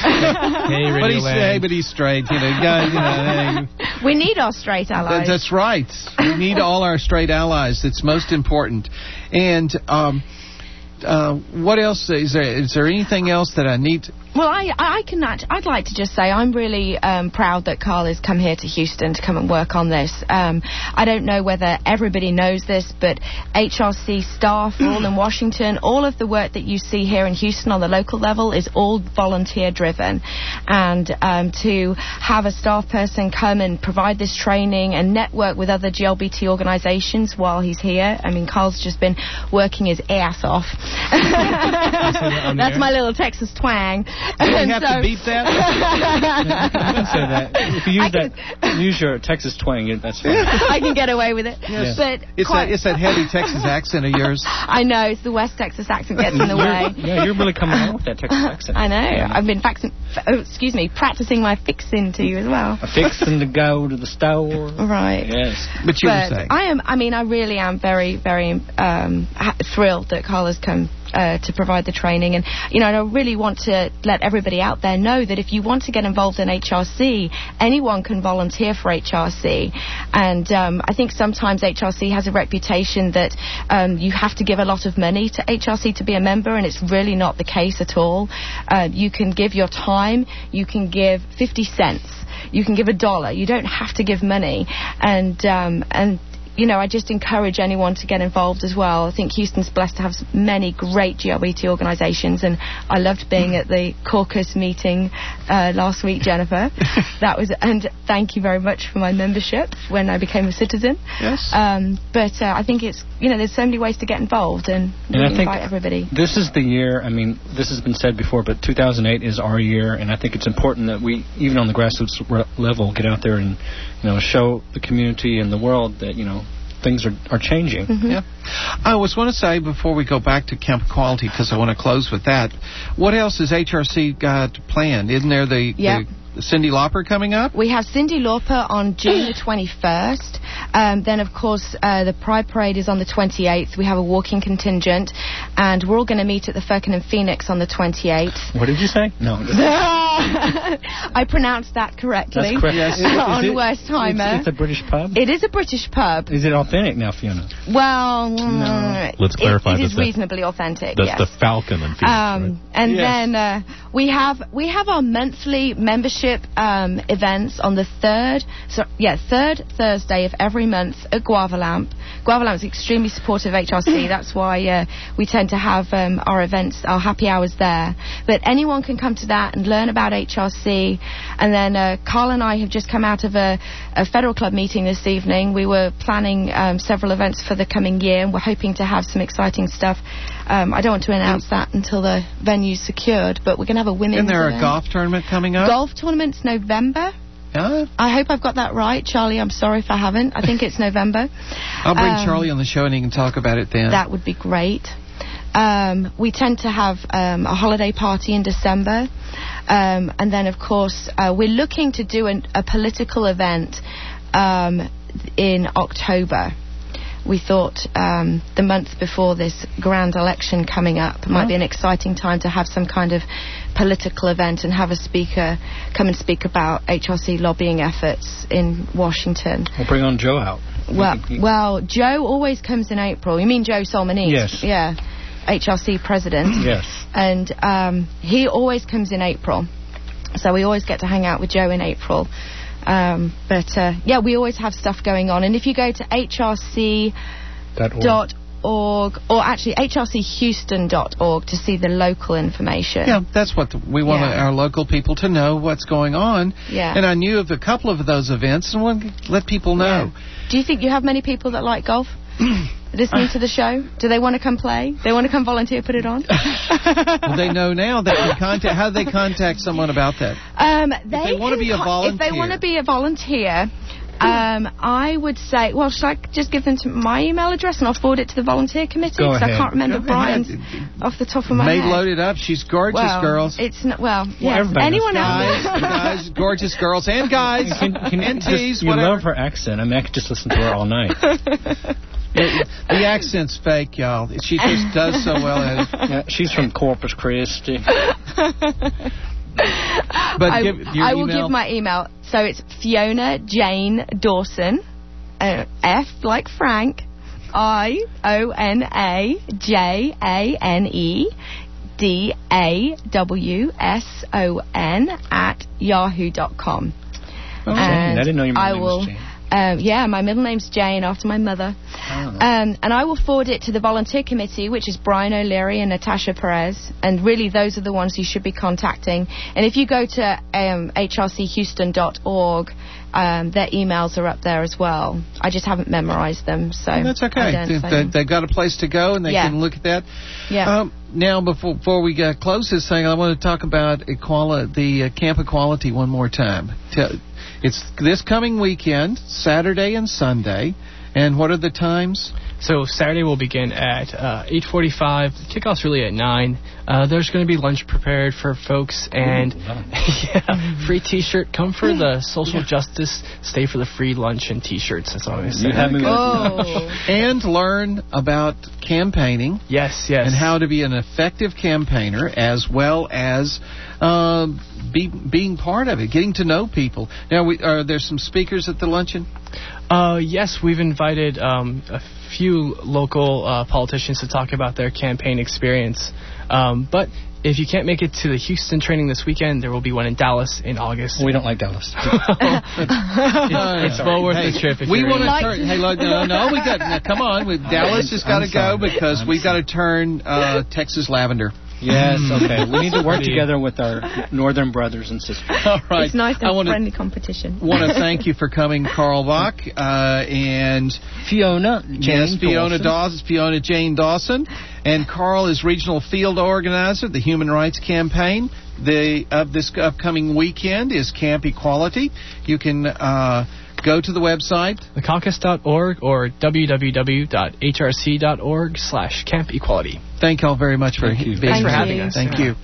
Hey, but he's hey, but he's straight. You know, guys. You know, hey. We need our straight allies. Th- that's right. We need all our straight allies. It's most important. And um, uh, what else is there? Is there anything else that I need to? Well, I, I can. I'd like to just say I'm really um, proud that Carl has come here to Houston to come and work on this. Um, I don't know whether everybody knows this, but H R C staff are all in Washington. All of the work that you see here in Houston on the local level is all volunteer driven, and um, to have a staff person come and provide this training and network with other G L B T organizations while he's here. I mean, Carl's just been working his ass off. That's my little Texas twang. Do we have so, to beat that? I can say that. If you use I that, can, use your Texas twang, that's fine. I can get away with it. Yes. But it's, quite, that, it's that heavy Texas accent of yours. I know, it's the West Texas accent gets in the way. Yeah, you're really coming on with that Texas accent. I know. Yeah. I've been faxing, oh, excuse me, practicing my fixing to you as well. Fixing to go to the store. Right. Yes. But you but were saying. I am. I mean, I really am very, very um, ha- thrilled that Carl has come Uh, to provide the training, and you know, and I really want to let everybody out there know that if you want to get involved in H R C, anyone can volunteer for H R C. And um, I think sometimes H R C has a reputation that um, you have to give a lot of money to H R C to be a member, and it's really not the case at all. Uh, you can give your time, you can give fifty cents, you can give a dollar. You don't have to give money, and um, and. You know, I just encourage anyone to get involved as well. I think Houston's blessed to have many great G L B T organisations, and I loved being at the caucus meeting uh, last week, Jennifer. That was, and thank you very much for my membership when I became a citizen. Yes. Um, but uh, I think it's, you know, there's so many ways to get involved, and, and I invite think everybody. This is the year. I mean, this has been said before, but two thousand eight is our year, and I think it's important that we, even on the grassroots re- level, get out there and, you know, show the community and the world that, you know, things are, are changing. Mm-hmm. Yeah. I always want to say before we go back to Camp Equality, because I want to close with that, what else has H R C got planned? Isn't there the, yep. the Cyndi Lauper coming up? We have Cyndi Lauper on June the twenty-first. Um, then, of course, uh, the Pride Parade is on the twenty-eighth. We have a walking contingent. and we're all going to meet at the Firkin and Phoenix on the twenty-eighth. What did you say? No. I pronounced that correctly. That's correct. Yes. On it, Worst Timer. It's, it's a British pub? It is a British pub. Is it authentic now, Fiona? Well, no. Let's clarify it, it this. is reasonably authentic. That's yes. the Falcon and Phoenix, um, right? And yes. then uh, we have we have our monthly membership um, events on the third, so yeah, third Thursday of every month at Guava Lamp. Guava Lamp is extremely supportive of H R C. That's why uh, we tend to have um, our events, our happy hours there. But anyone can come to that and learn about H R C. And then uh, Carl and I have just come out of a, a Federal Club meeting this evening. We were planning um, several events for the coming year, and we're hoping to have some exciting stuff. Um, I don't want to announce that until the venue's secured, but we're going to have a women's Isn't there event. a golf tournament coming up? Golf tournament's November. Yeah. I hope I've got that right, Charlie. I'm sorry if I haven't. I think it's November. I'll bring um, Charlie on the show and he can talk about it then. That would be great. Um, we tend to have um, a holiday party in December. Um, and then, of course, uh, we're looking to do an, a political event um, in October. We thought um, the month before this grand election coming up oh. might be an exciting time to have some kind of political event and have a speaker come and speak about H R C lobbying efforts in Washington. We'll bring on Joe out. Well, well, Joe always comes in April. You mean Joe Solmonese? Yes. Yeah, H R C president. Yes. And um, he always comes in April. So we always get to hang out with Joe in April. Um, but, uh, yeah, we always have stuff going on. And if you go to H R C dot org, or actually H R C Houston dot org to see the local information. Yeah, that's what the, we want yeah. our local people to know what's going on. Yeah. And I knew of a couple of those events and want to let people know. Yeah. Do you think you have many people that like golf? Listening to the show? Do they want to come play? They want to come volunteer, put it on? Well, they know now. They can contact. How do they contact someone about that? Um, they if they want to be a volunteer. If they want to be a volunteer, um, I would say, well, should I just give them to my email address and I'll forward it to the volunteer committee? Because I can't remember Brian's off the top of my May head. load it up. She's gorgeous, well, girls. It's not, well, yeah. Well, anyone guys, else? guys, gorgeous girls and guys. Can, can and just, tees, you whatever. love her accent. I mean, I could just listen to her all night. The, the accent's fake, y'all. She just does so well at it. Yeah, she's from Corpus Christi. But I, give your I will email. give my email. So it's Fiona Jane Dawson, uh, F like Frank, I O N A J A N E D A W S O N at yahoo dot com. Oh, and I didn't know your middle I name will, was Jane. Um, yeah, my middle name's Jane, after my mother. Oh. Um, and I will forward it to the volunteer committee, which is Brian O'Leary and Natasha Perez. And really, those are the ones you should be contacting. And if you go to um, H R C Houston dot org, um, their emails are up there as well. I just haven't memorized them, so well, that's okay. I don't They, say they, them. they've got a place to go, and they Yeah. can look at that. Yeah. Um, now, before before we uh, close this thing, I want to talk about equality, the uh, Camp Equality one more time. Tell, It's this coming weekend, Saturday and Sunday. And what are the times? So Saturday will begin at uh, eight forty-five. The kickoff's really at nine. Uh, there's going to be lunch prepared for folks, and yeah, free T-shirt. Come for the social justice. Stay for the free lunch and T-shirts. That's all I say. Oh. And learn about campaigning. Yes, yes. And how to be an effective campaigner, as well as uh, be, being part of it, getting to know people. Now, we, are there some speakers at the luncheon? Uh, yes, we've invited um, a few local uh, politicians to talk about their campaign experience. Um, but if you can't make it to the Houston training this weekend, there will be one in Dallas in August. We don't like Dallas. it's it's well worth hey, the trip. If we you're want to like turn. Hey, look, no, no, we got. Now, come on, we, Dallas has got to go because I'm we've got to turn uh, Texas lavender. Yes, okay. We need to work together with our northern brothers and sisters. All right. It's nice to I have wanna, friendly competition. want to thank you for coming, Carl Bach, uh, and Fiona Jane yes, Fiona Dawson. Dawson, Fiona Jane Dawson, and Carl is regional field organizer of the Human Rights Campaign. The of this upcoming weekend is Camp Equality. You can uh, go to the website, the caucus dot org or w w w dot h r c dot org slash camp equality. Thank you all very much for Thank you. being Thanks for here. having us. Thank Yeah. you.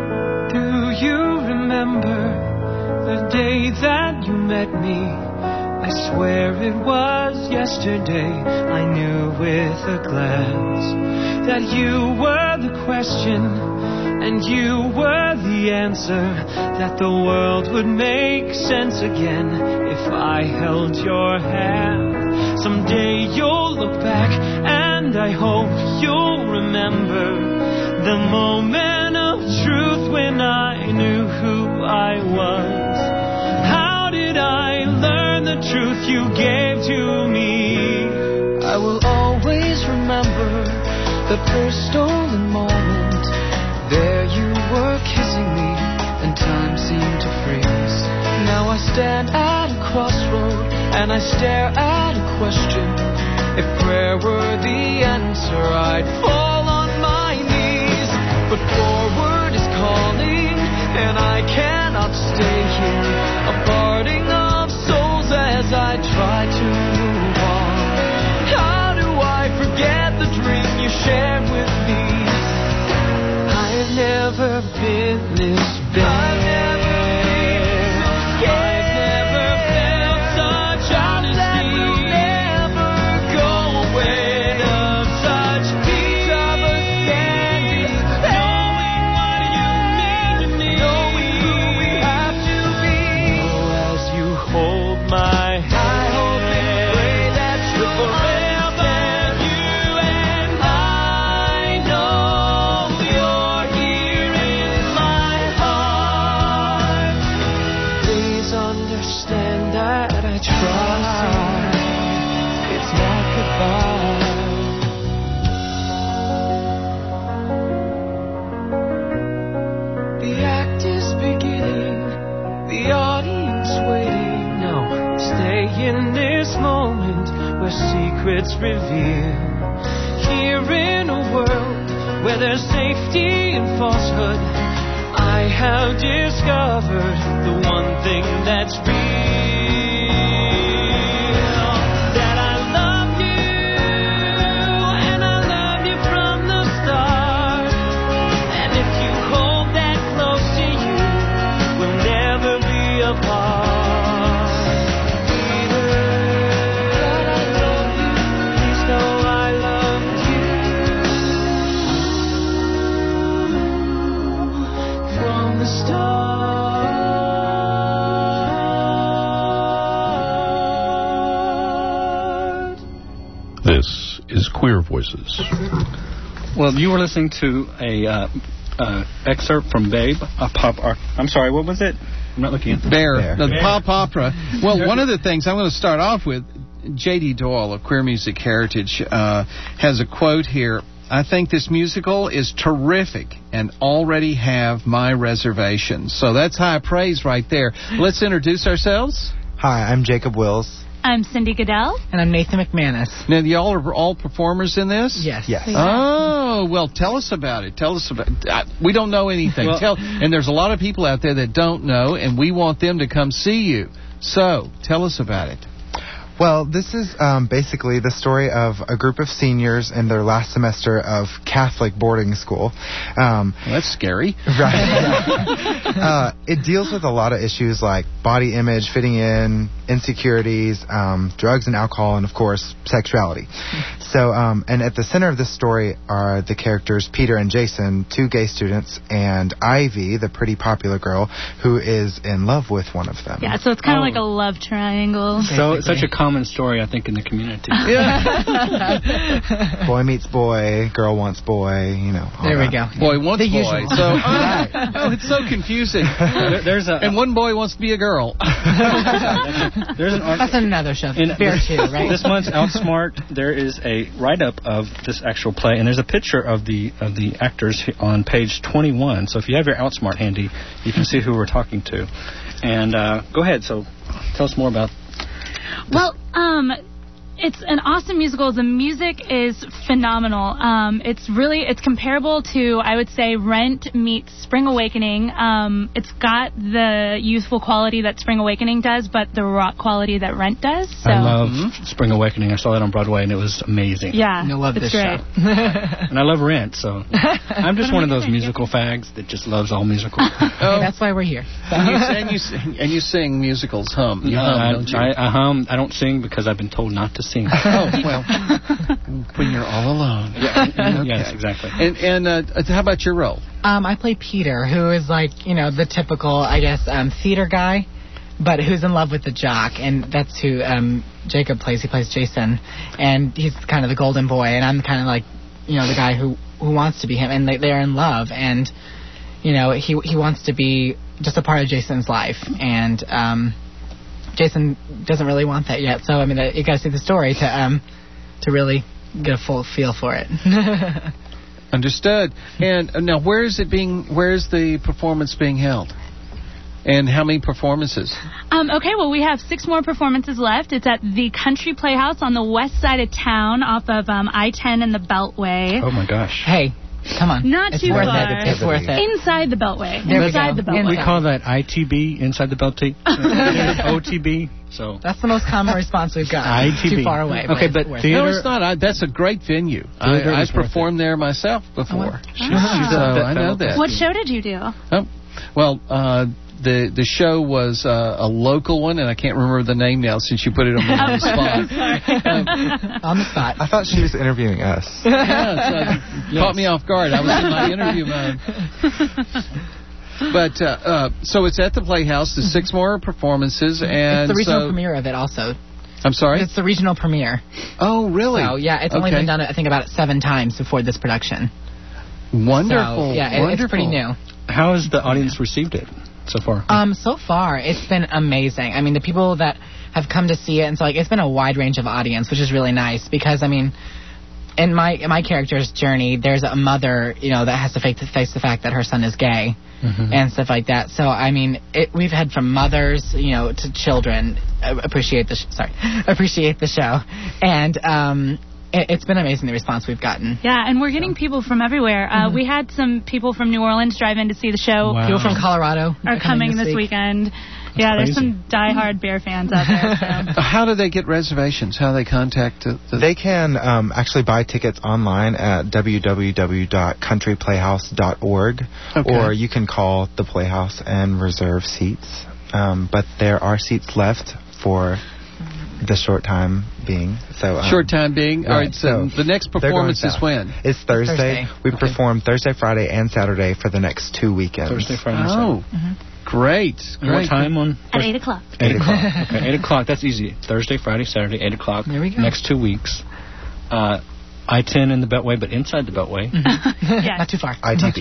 Do you remember the day that you met me? I swear it was yesterday. I knew with a glance that you were the question and you were the answer, that the world would make sense again if I held your hand. Someday you'll look back and I hope you'll remember the moment of truth when I knew who I was. How did I learn the truth you gave to me? I will always remember the first stolen moment. There you were kissing me and time seemed to freeze. Now I stand at a crossroad and I stare at a question. If prayer were the answer, I'd fall on my knees. But forward is calling and I cannot stay here, a parting of souls as I try to move on. How do I forget the dream you shared with me? I've never been this bad. I've never been so scared. I've never felt such honesty. That will never go away. Of such peace, understanding, knowing what you mean to me, knowing who we have to be. Oh, as you hold my hand, I hope and pray that you'll understand. You and I know you're here in my heart. Please understand that I try. It's not goodbye. The act is beginning, the audience waiting. No, stay in this moment where secrets reveal. Here in a world where there's safety and falsehood, I have discovered the one thing that's real. That I love you, and I love you from the start. And if you hold that close to you, we'll never be apart. Either that I love you, please know I love you from the start. This is Queer Voices. Well, you were listening to a uh, uh, excerpt from Babe, a pop. Or, I'm sorry, what was it? I'm not looking at the Bear, Bear. the Bear. pop opera. Well, one of the things I'm going to start off with, J D. Doyle of Queer Music Heritage uh, has a quote here. I think this musical is terrific and already have my reservations. So that's high praise right there. Let's introduce ourselves. Hi, I'm Jacob Wills. I'm Cindy Goodell. And I'm Nathan McManus. Now, y'all are all performers in this? Yes. Yes. Oh, well, tell us about it. Tell us about uh, we don't know anything. Well, tell, and there's a lot of people out there that don't know, and we want them to come see you. So, tell us about it. Well, this is um, basically the story of a group of seniors in their last semester of Catholic boarding school. Um, well, that's scary. Right. uh, it deals with a lot of issues like body image, fitting in, insecurities, um, drugs and alcohol, and, of course, sexuality. So, um, and at the center of this story are the characters Peter and Jason, two gay students, and Ivy, the pretty popular girl, who is in love with one of them. Yeah, so it's kind of Oh. like a love triangle. So it's such a common story, I think, in the community. Boy meets boy, girl wants boy, you know. all There we that. go. Boy wants The boy. usual. So, oh, oh, it's so confusing. There- there's a And one boy wants to be a girl. there's an art- That's another show. In Bear two, right? This month's Outsmart, there is a write-up of this actual play, and there's a picture of the of the actors on page twenty-one. So if you have your Outsmart handy, you can see who we're talking to. And uh, go ahead. So tell us more about. Well, um, it's an awesome musical. The music is phenomenal. Um, it's really, it's comparable to, I would say, Rent meets Spring Awakening. Um, it's got the youthful quality that Spring Awakening does, but the rock quality that Rent does. So. I love mm-hmm. Spring Awakening. I saw that on Broadway, and it was amazing. Yeah, I love it's this great. show. And I love Rent, so I'm just one of those musical fags that just loves all musicals. Oh, that's why we're here. And you, and, you sing, and you sing musicals, hum. You hum, uh, don't you? I, I hum. I don't sing because I've been told not to sing. Oh, well, when you're all alone. Yeah. Okay. Yes, exactly. And, and uh, how about your role? Um, I play Peter, who is like, you know, the typical, I guess, um, theater guy, but who's in love with the jock, and that's who um, Jacob plays. He plays Jason, and he's kind of the golden boy, and I'm kind of like, you know, the guy who, who wants to be him, and they, they're in love, and, you know, he he wants to be just a part of Jason's life, and um, Jason doesn't really want that yet, so, I mean, you gotta see the story to um to really get a full feel for it. Understood. And uh, now, where is it being? Where is the performance being held? And how many performances? Um, okay, well, we have six more performances left. It's at the Country Playhouse on the west side of town, off of um, I ten and the Beltway. Oh my gosh! Hey, come on! Not it's too worth far. It. It's worth it. Inside the Beltway. There Inside we the Beltway. We call that I T B, inside the Beltway. O T B. So that's the most common response we've got. I T B. Too far away. Okay, but theater. No, it's not. I, that's a great venue. I, I've performed there myself before. Oh, so I know that. What show did you do? Oh, well, uh, the the show was uh, a local one, and I can't remember the name now since you put it on me on the spot. um, on the spot. I thought she was interviewing us. Yeah, so it yes. caught me off guard. I was in my interview mode. But uh, uh, so it's at the Playhouse. There's six more performances, and it's the regional so, premiere of it also. I'm sorry. It's the regional premiere. Oh, really? So yeah, it's okay. only been done I think about seven times before this production. Wonderful. So, yeah, Wonderful. It's pretty new. How has the audience received it so far? Um, so far it's been amazing. I mean, the people that have come to see it, and so like it's been a wide range of audience, which is really nice because I mean. In my in my character's journey, there's a mother, you know, that has to face, face the fact that her son is gay mm-hmm. and stuff like that. So, I mean, it, we've had from mothers, you know, to children uh, appreciate the sh- sorry appreciate the show, and um, it, it's been amazing the response we've gotten. Yeah, and we're getting so. people from everywhere. Uh, mm-hmm. We had some people from New Orleans drive in to see the show. Wow. People from Colorado are coming, coming this, this week. weekend. That's yeah, crazy. There's some diehard Bear fans out there. So. How do they get reservations? How do they contact the... the they can um, actually buy tickets online at w w w dot country playhouse dot org, okay. or you can call the Playhouse and reserve seats. Um, but there are seats left for the short time being. So um, Short time being. Right, All right, so, so the next performance is when? It's Thursday. Thursday. We okay. perform Thursday, Friday, and Saturday for the next two weekends. Thursday, Friday, and Saturday. Oh. Mm-hmm. Great. And what time on? At eight o'clock. eight o'clock. Okay, eight o'clock. That's easy. Thursday, Friday, Saturday, eight o'clock. There we go. Next two weeks. Uh, I ten in the Beltway, but inside the Beltway. Mm-hmm. yes. Not too far. I T B.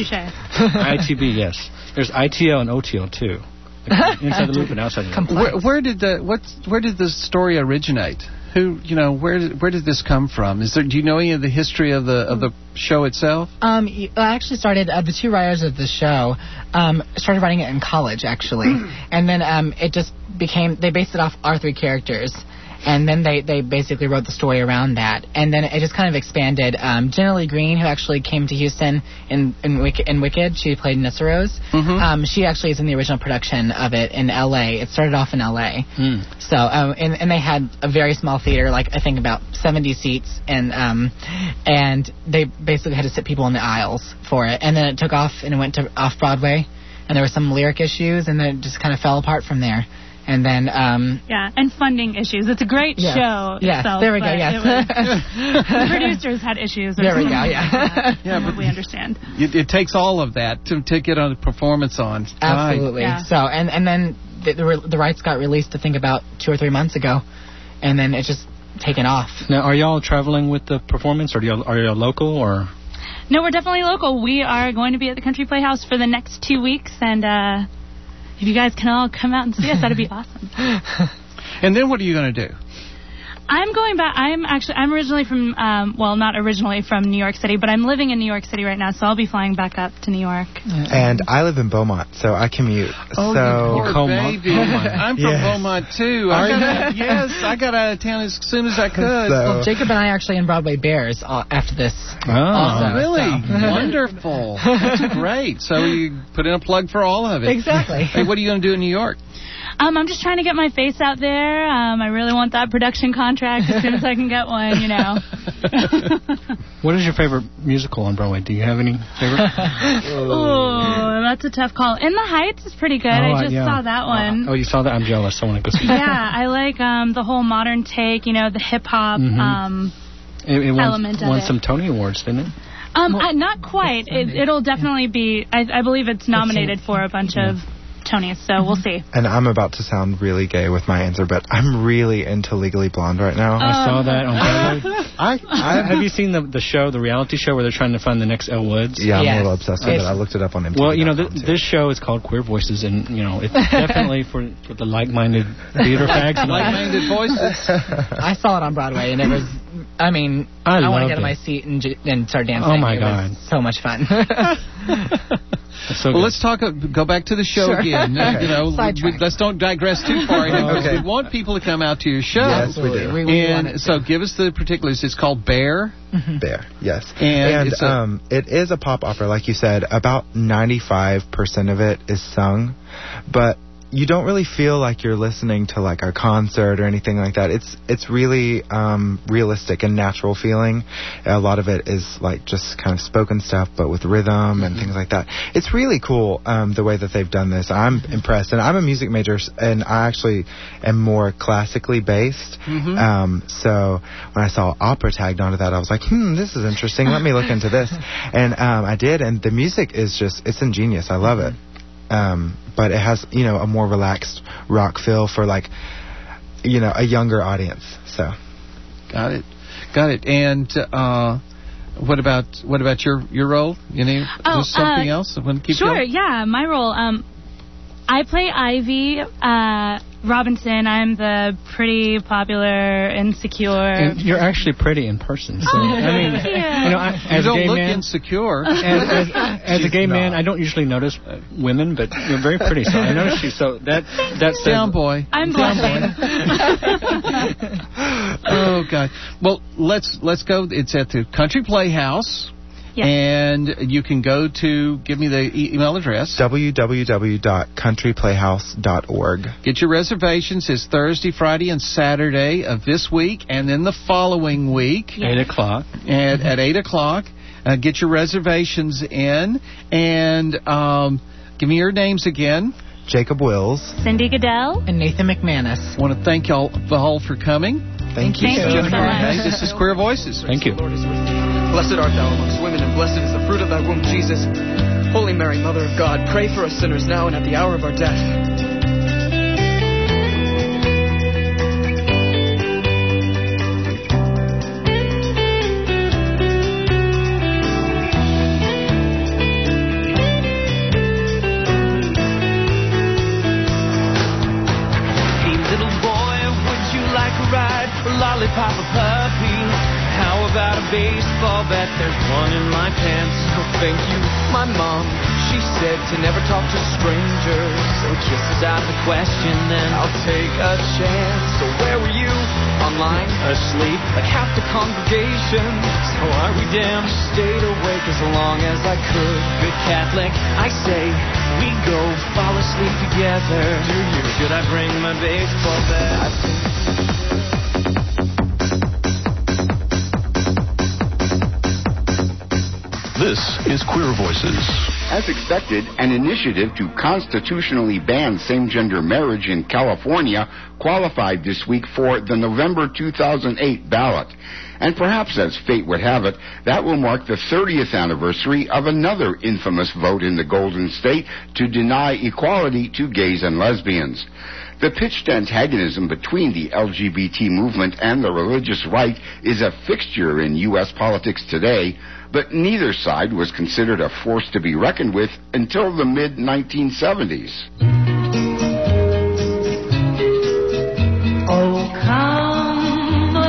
I T B, yes. There's I T L and O T L too. Inside the loop and outside the loop. Where, where did the what? Where did the story originate? Who, you know, where did where did this come from? Is there? Do you know any of the history of the of the show itself? Um, I actually started uh, the two writers of the show um, started writing it in college actually, and then um, it just became they based it off our three characters. And then they, they basically wrote the story around that. And then it just kind of expanded. Um, Jenna Lee Green, who actually came to Houston in in, Wick- in Wicked, she played Nissa Rose. Mm-hmm. Um, she actually is in the original production of it in L A. It started off in L A. Mm. So, um, and, and they had a very small theater, like I think about seventy seats. And um, and they basically had to sit people in the aisles for it. And then it took off and it went to off-Broadway. And there were some lyric issues, and then it just kind of fell apart from there. And then, um... yeah, and funding issues. It's a great yes. show Yes, itself, there we go, yes. Was, the producers had issues. Or there we go, yeah. yeah, but we understand. It, it takes all of that to, to get a performance on. Absolutely. Yeah. So, and, and then the, the, the rights got released, I think, about two or three months ago. And then it's just taken off. Now, are y'all traveling with the performance, or do y'all, are y'all local, or...? No, we're definitely local. We are going to be at the Country Playhouse for the next two weeks, and, uh... if you guys can all come out and see us, that'd be awesome. And then what are you going to do? I'm going back. I'm actually, I'm originally from, um, well, not originally from New York City, but I'm living in New York City right now, so I'll be flying back up to New York. And I live in Beaumont, so I commute. Oh, so you poor baby. I'm from Yes. Beaumont, too. I got out, yes, I got out of town as soon as I could. Well, Jacob and I are actually in Broadway Bears uh, after this. Oh, also, really? so. Wonderful. That's great. So you put in a plug for all of it. Exactly. Hey, what are you going to do in New York? Um, I'm just trying to get my face out there. Um, I really want that production contract as soon as I can get one, you know. What is your favorite musical on Broadway? Do you have any favorite? Oh, that's a tough call. In the Heights is pretty good. Oh, I just yeah. saw that one. Oh, you saw that? I'm jealous. I want to go see it. Yeah, I like um, the whole modern take, you know, the hip-hop Mhm. um, It, it won, element of won it. some Tony Awards, didn't it? Um, uh, not quite. It, it'll definitely be, I, I believe it's nominated for a bunch of Tonys, so we'll see. And I'm about to sound really gay with my answer, but I'm really into Legally Blonde right now. I saw that on Broadway. I, I, have you seen the the show, the reality show, where they're trying to find the next Elle Woods? Yeah, I'm a little obsessed with It's- it. I looked it up on M T V. Well, you know, th- this show is called Queer Voices, and, you know, it's definitely for, for the like-minded theater fags. and all. Like-minded voices. I saw it on Broadway, and it was, I mean, I I, want to loved get in my it. seat and, j- and start dancing. Oh, my it God. Was so much fun. So well, good. let's talk. Uh, go back to the show Sure. again. Uh, you know, we, Sidetrack. let's don't digress too far. Because Okay. we want people to come out to your show. Yes, we do. We- we want And it so, give us the particulars. It's called Bear. There, yes. And And, it's a- um, it is a pop opera, like you said. About ninety-five percent of it is sung, but you don't really feel like you're listening to like a concert or anything like that. It's it's really um, realistic and natural feeling. A lot of it is like just kind of spoken stuff, but with rhythm and things like that. It's really cool um, the way that they've done this. I'm impressed, and I'm a music major, and I actually am more classically based. Mhm. Um, so when I saw opera tagged onto that, I was like, hmm, this is interesting. Let me look into this. And um, I did, and the music is just, it's ingenious. I love it. Um, but it has, you know, a more relaxed rock feel for, like, you know, a younger audience. So, Got it. Got it. And uh, what about what about your your role? You know, Oh, just something uh, else? I want to keep Sure, going. yeah, my role. Um, I play Ivy uh, Robinson. I'm the pretty popular, insecure. And you're actually pretty in person. So, Oh, I mean, thank you. you know, I, You as a don't gay look man, insecure. as, as, as a She's gay man, not. I don't usually notice women, but you're very pretty, so I noticed you. So that that says Down, boy. I'm Down, blushing. boy. Oh God. Well, let's let's go. It's at the Country Playhouse. Yes. And you can go to, give me the e- email address. w w w dot country playhouse dot org. Get your reservations. It's Thursday, Friday, and Saturday of this week, and then the following week eight o'clock. at, at eight o'clock. Uh, get your reservations in, and um, give me your names again. Jacob Wills. Cindy Goodell. And Nathan McManus. I want to thank y'all all for coming. Thank you Thank so you much. so much. Hey, this is Queer Voices. Thank you. The Lord is with thee. Blessed art thou amongst women, and blessed is the fruit of thy womb, Jesus. Holy Mary, Mother of God, pray for us sinners now and at the hour of our death. Hey, little boy, would you like a ride? A lollipop, a puppy? How about a baseball bat? There's one in my pants. Oh, thank you, my mom. She said to never talk to strangers. So kisses out of the question, then I'll take a chance. So where were you? Online? Asleep? Like half the congregation. So are we damned? Stayed awake as long as I could. Good Catholic, I say we go fall asleep together. Do you? Should I bring my baseball bat? This is Queer Voices. As expected, an initiative to constitutionally ban same-gender marriage in California qualified this week for the November two thousand eight ballot. And perhaps, as fate would have it, that will mark the thirtieth anniversary of another infamous vote in the Golden State to deny equality to gays and lesbians. The pitched antagonism between the L G B T movement and the religious right is a fixture in U S politics today, but neither side was considered a force to be reckoned with until the mid nineteen seventies. Oh, come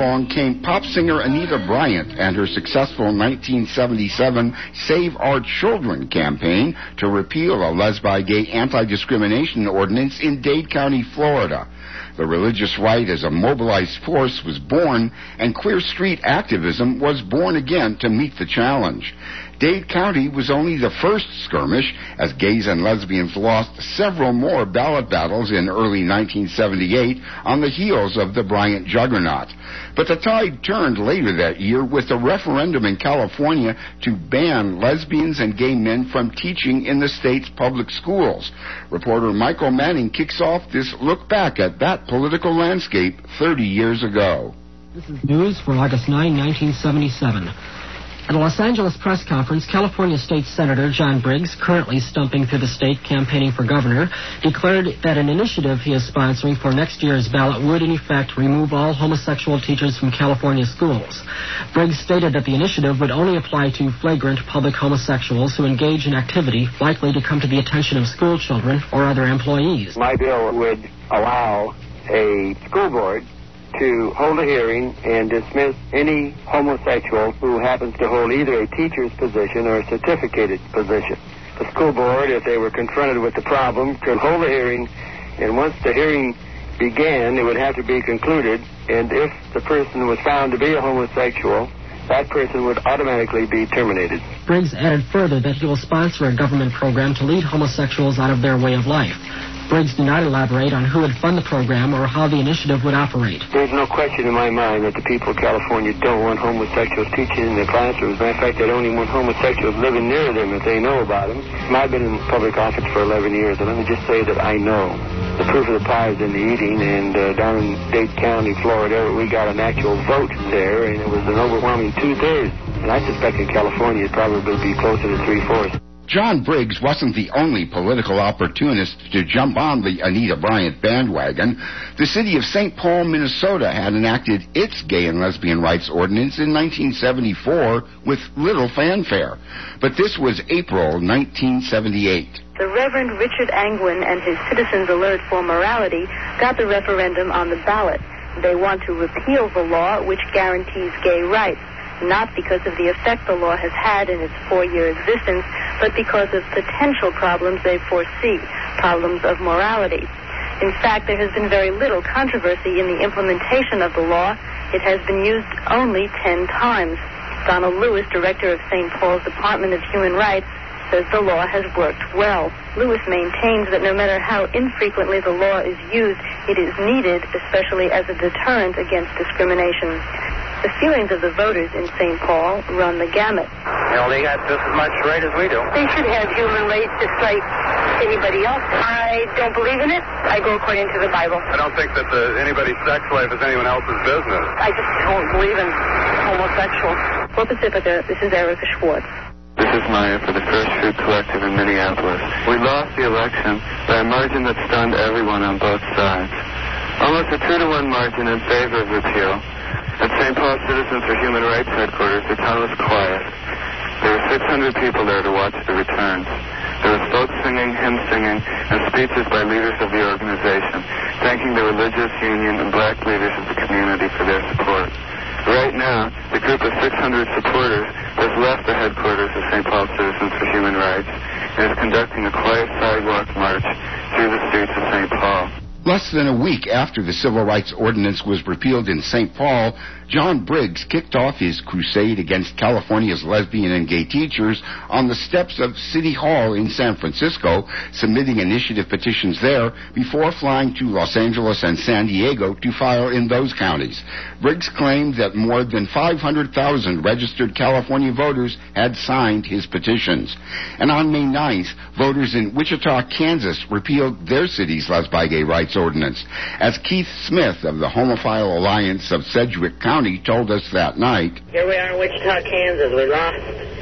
along came pop singer Anita Bryant and her successful nineteen seventy-seven Save Our Children campaign to repeal a lesbi-gay anti-discrimination ordinance in Dade County, Florida. The religious right as a mobilized force was born, and queer street activism was born again to meet the challenge. Dade County was only the first skirmish, as gays and lesbians lost several more ballot battles in early nineteen seventy-eight on the heels of the Bryant juggernaut. But the tide turned later that year with a referendum in California to ban lesbians and gay men from teaching in the state's public schools. Reporter Michael Manning kicks off this look back at that political landscape thirty years ago. This is news for August ninth, nineteen seventy-seven. At a Los Angeles press conference, California State Senator John Briggs, currently stumping through the state campaigning for governor, declared that an initiative he is sponsoring for next year's ballot would, in effect, remove all homosexual teachers from California schools. Briggs stated that the initiative would only apply to flagrant public homosexuals who engage in activity likely to come to the attention of school children or other employees. My bill would allow a school board to hold a hearing and dismiss any homosexual who happens to hold either a teacher's position or a certificated position. The school board, if they were confronted with the problem, could hold a hearing, and once the hearing began, it would have to be concluded, and if the person was found to be a homosexual, that person would automatically be terminated. Briggs added further that he will sponsor a government program to lead homosexuals out of their way of life. Briggs did not elaborate on who would fund the program or how the initiative would operate. There's no question in my mind that the people of California don't want homosexuals teaching in their classrooms. Matter of fact, they don't even want homosexuals living near them if they know about them. I've been in public office for eleven years, and let me just say that I know. The proof of the pie is in the eating, and uh, down in Dade County, Florida, we got an actual vote there, and it was an overwhelming two-thirds. And I suspect in California it'd probably be closer to three-fourths. John Briggs wasn't the only political opportunist to jump on the Anita Bryant bandwagon. The city of Saint Paul, Minnesota had enacted its gay and lesbian rights ordinance in nineteen seventy-four with little fanfare. But this was April nineteen seventy-eight. The Reverend Richard Angwin and his Citizens Alert for Morality got the referendum on the ballot. They want to repeal the law which guarantees gay rights, not because of the effect the law has had in its four-year existence, but because of potential problems they foresee, problems of morality. In fact, there has been very little controversy in the implementation of the law. It has been used only ten times. Donald Lewis, director of Saint Paul's Department of Human Rights, says the law has worked well. Lewis maintains that no matter how infrequently the law is used, it is needed, especially as a deterrent against discrimination. The feelings of the voters in Saint Paul run the gamut. Well, they got just as much right as we do. They should have human rights just like anybody else. I don't believe in it. I go according to the Bible. I don't think that the, anybody's sex life is anyone else's business. I just don't believe in homosexuals. For Pacifica, this is Erica Schwartz. This is Maya for the First Fruit Collective in Minneapolis. We lost the election by a margin that stunned everyone on both sides. Almost a two to one margin in favor of repeal. At Saint Paul Citizens for Human Rights headquarters, the town was quiet. There were six hundred people there to watch the returns. There was folk singing, hymn singing, and speeches by leaders of the organization, thanking the religious union and black leaders of the community for their support. Right now, the group of six hundred supporters has left the headquarters of Saint Paul Citizens for Human Rights and is conducting a quiet sidewalk march through the streets of Saint Paul. Less than a week after the Civil Rights Ordinance was repealed in Saint Paul, John Briggs kicked off his crusade against California's lesbian and gay teachers on the steps of City Hall in San Francisco, submitting initiative petitions there before flying to Los Angeles and San Diego to file in those counties. Briggs claimed that more than five hundred thousand registered California voters had signed his petitions. And on May ninth, voters in Wichita, Kansas repealed their city's lesbi-gay rights ordinance. As Keith Smith of the Homophile Alliance of Sedgwick County told us that night, here we are in Wichita, Kansas. We lost.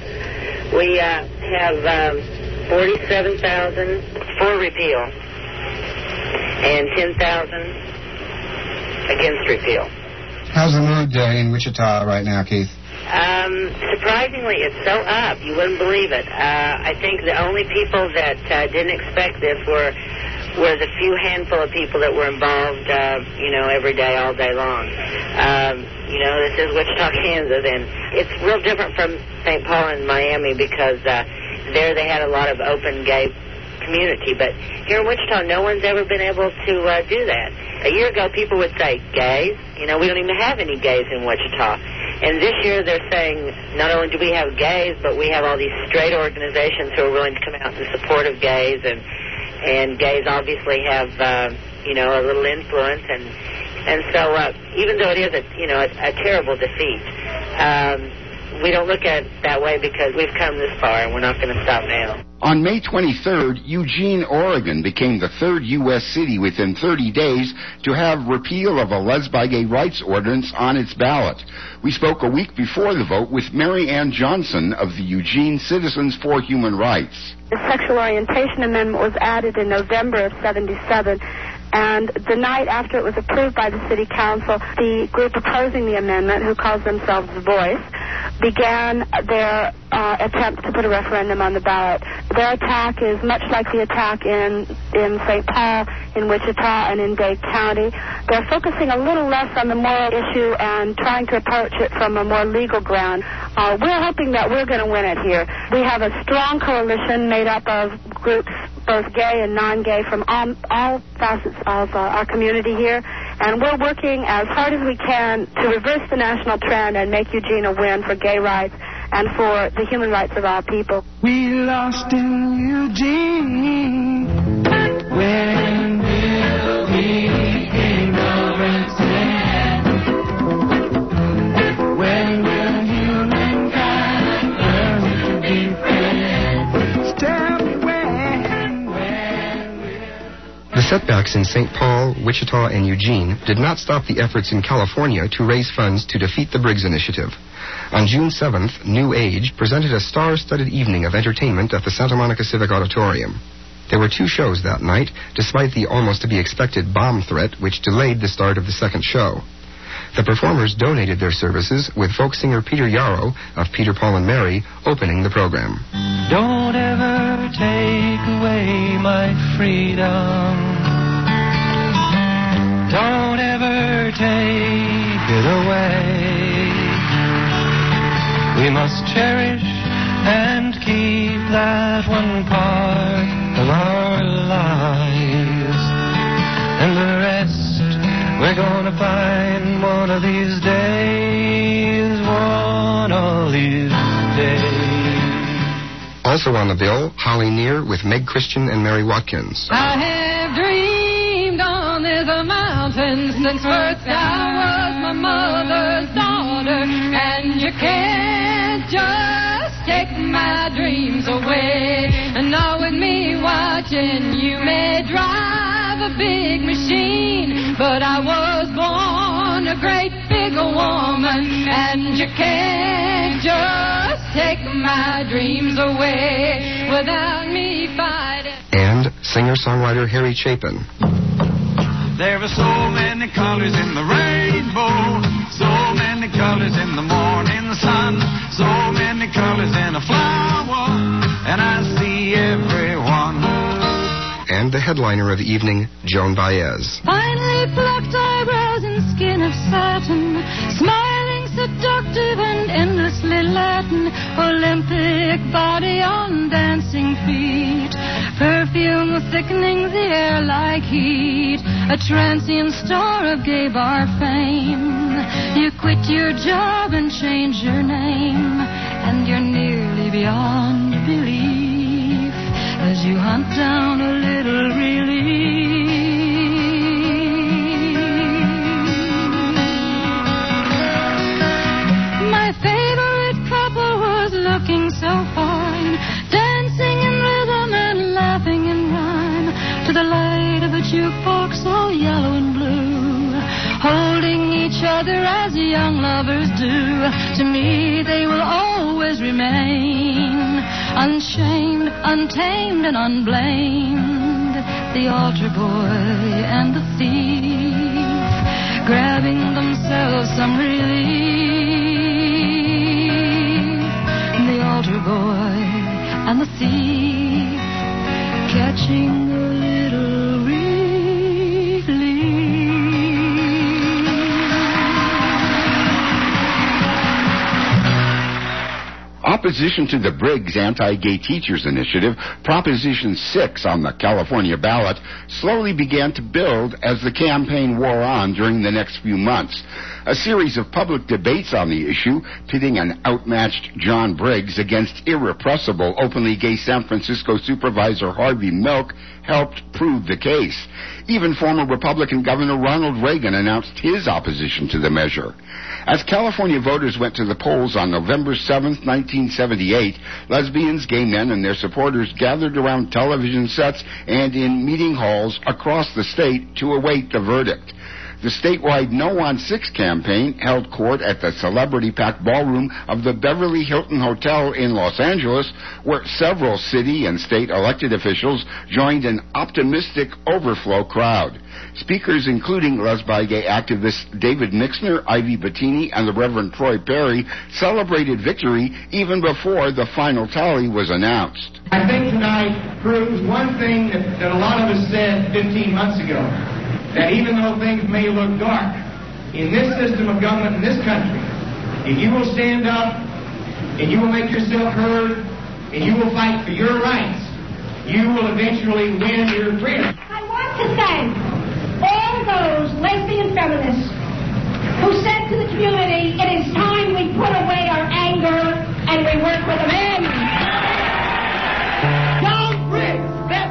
We uh, have um, forty-seven thousand for repeal and ten thousand against repeal. How's the mood uh, in Wichita right now, Keith? Um, surprisingly, it's so up. You wouldn't believe it. Uh, I think the only people that uh, didn't expect this were was a few handful of people that were involved, uh, you know, every day, all day long. Um, you know, this is Wichita, Kansas, and it's real different from Saint Paul and Miami because uh, there they had a lot of open gay community. But here in Wichita, no one's ever been able to uh, do that. A year ago, people would say, gays? You know, we don't even have any gays in Wichita. And this year they're saying not only do we have gays, but we have all these straight organizations who are willing to come out in support of gays, and and gays obviously have, uh, you know, a little influence. And and so uh, even though it is, a you know, a, a terrible defeat, um, we don't look at it that way because we've come this far and we're not going to stop now. On May twenty-third, Eugene, Oregon became the third U S city within thirty days to have repeal of a lesbi-gay rights ordinance on its ballot. We spoke a week before the vote with Mary Ann Johnson of the Eugene Citizens for Human Rights. The sexual orientation amendment was added in November of seventy-seven. And the night after it was approved by the city council, the group opposing the amendment, who calls themselves The Voice, began their uh, attempt to put a referendum on the ballot. Their attack is much like the attack in, in Saint Paul, in Wichita, and in Dade County. They're focusing a little less on the moral issue and trying to approach it from a more legal ground. Uh, we're hoping that we're going to win it here. We have a strong coalition made up of groups, both gay and non-gay, from all, all facets of uh, our community here, and we're working as hard as we can to reverse the national trend and make Eugene a win for gay rights and for the human rights of all people. We lost in Eugene. When will we ignorance end? When will humankind learn to be friends? Tell me when, when will... The setbacks in Saint Paul, Wichita, and Eugene did not stop the efforts in California to raise funds to defeat the Briggs Initiative. On June seventh, New Age presented a star-studded evening of entertainment at the Santa Monica Civic Auditorium. There were two shows that night, despite the almost-to-be-expected bomb threat which delayed the start of the second show. The performers donated their services, with folk singer Peter Yarrow of Peter, Paul and Mary opening the program. Don't ever take away my freedom. Don't ever take it away. We must cherish and keep that one part of our lives. And the rest we're gonna find one of these days, one of these days. Also on the bill, Holly Near with Meg Christian and Mary Watkins. I have dreamed on this mountain since first I was my mother's daughter, and you can't just take my dreams away. And now with me watching, you may drive a big machine, but I was born a great big woman, and you can't just take my dreams away without me fighting. And singer-songwriter Harry Chapin. There are so many colors in the rainbow, so many colors in the morning sun, so many colors in a flower, and I see everyone. And the headliner of the evening, Joan Baez. Finely plucked eyebrows and skin of satin, smiling, seductive and endlessly Latin, Olympic body on dancing feet, perfume thickening the air like heat, a transient star of gay bar fame. You quit your job and change your name, and you're nearly beyond belief as you hunt down a little relief. My favorite couple was looking so fine, dancing in rhythm and laughing in rhyme, to the light of a jukebox all yellow and blue, holding each other as young lovers do. To me they will always remain, unchained, untamed, and unblamed. The altar boy and the thief, grabbing themselves some relief. The altar boy and the thief, catching a little relief. opposition to the Briggs Anti-Gay Teachers Initiative, Proposition six on the California ballot, slowly began to build as the campaign wore on during the next few months. A series of public debates on the issue, pitting an outmatched John Briggs against irrepressible, openly gay San Francisco Supervisor Harvey Milk, helped prove the case. Even former Republican Governor Ronald Reagan announced his opposition to the measure. As California voters went to the polls on November seventh, nineteen seventy-eight, lesbians, gay men, and their supporters gathered around television sets and in meeting halls across the state to await the verdict. The statewide No on Six campaign held court at the celebrity-packed ballroom of the Beverly Hilton Hotel in Los Angeles, where several city and state elected officials joined an optimistic overflow crowd. Speakers including lesbi-gay activists David Mixner, Ivy Bettini, and the Reverend Troy Perry celebrated victory even before the final tally was announced. I think tonight proves one thing that, that a lot of us said fifteen months ago, that even though things may look dark, in this system of government in this country, if you will stand up and you will make yourself heard and you will fight for your rights, you will eventually win your freedom. I want to thank all of those lesbian feminists who said to the community, it is time we put away our anger and we work with the men. Don't break that.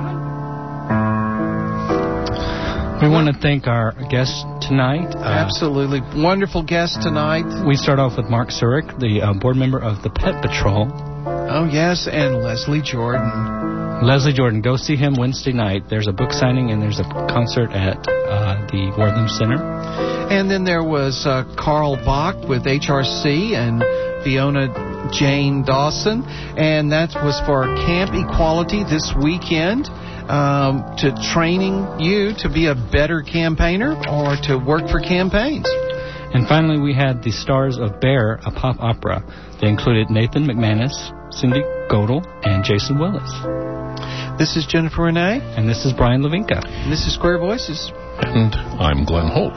We want to thank our guests tonight. Uh, Absolutely. Wonderful guest tonight. We start off with Mark Zurich, the uh, board member of the Pet Patrol. Oh, yes, and Leslie Jordan. Leslie Jordan. Go see him Wednesday night. There's a book signing and there's a concert at uh, the Wortham Center. And then there was uh, Carl Bach with H R C and Fiona Jane Dawson. And that was for Camp Equality this weekend. Um, to training you to be a better campaigner or to work for campaigns. And finally, we had the Stars of Bear, a pop opera. They included Nathan McManus, Cindy Godel, and Jason Willis. This is Jennifer Renee. And this is Brian Levinka. And this is Queer Voices. And I'm Glenn Holt.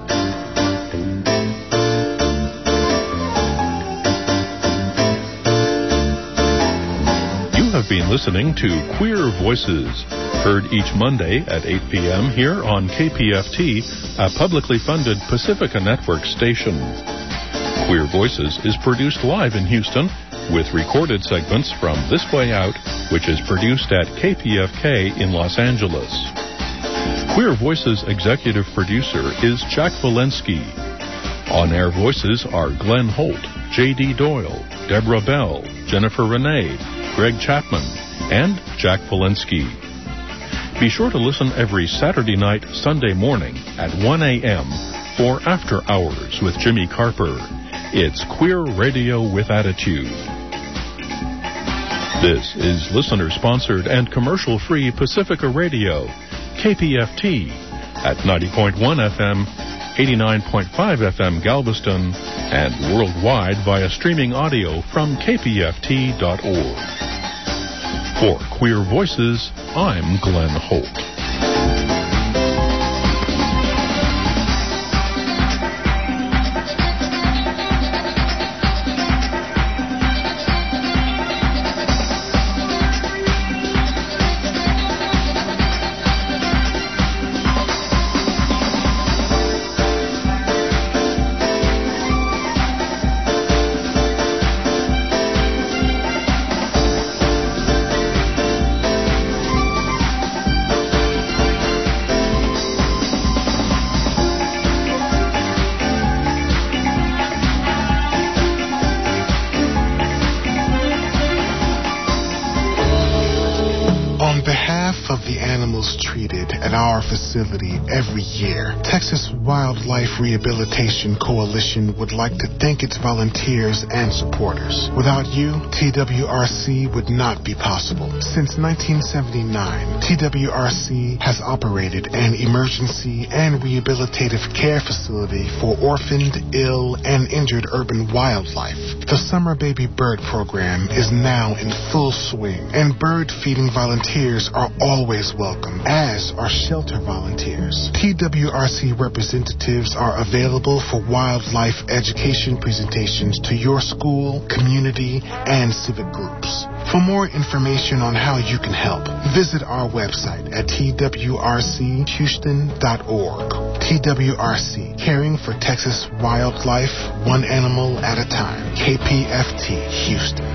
You have been listening to Queer Voices, heard each Monday at eight p.m. here on K P F T, a publicly funded Pacifica Network station. Queer Voices is produced live in Houston with recorded segments from This Way Out, which is produced at K P F K in Los Angeles. Queer Voices executive producer is Jack Walensky. On-air voices are Glenn Holt, J D. Doyle, Deborah Bell, Jennifer Renee, Greg Chapman, and Jack Walensky. Be sure to listen every Saturday night, Sunday morning at one a.m. for After Hours with Jimmy Carper. It's Queer Radio with Attitude. This is listener-sponsored and commercial-free Pacifica Radio, K P F T, at ninety point one F M, eighty-nine point five F M Galveston, and worldwide via streaming audio from K P F T dot org. For Queer Voices, I'm Glenn Holt. Facility every year, Texas Wildlife Rehabilitation Coalition would like to thank its volunteers and supporters. Without you, T W R C would not be possible. Since nineteen seventy-nine, T W R C has operated an emergency and rehabilitative care facility for orphaned, ill, and injured urban wildlife. The Summer Baby Bird program is now in full swing, and bird feeding volunteers are always always welcome, as are shelter volunteers. T W R C representatives are available for wildlife education presentations to your school, community, and civic groups. For more information on how you can help, visit our website at T W R C Houston dot org. T W R C, caring for Texas wildlife, one animal at a time. K P F T Houston.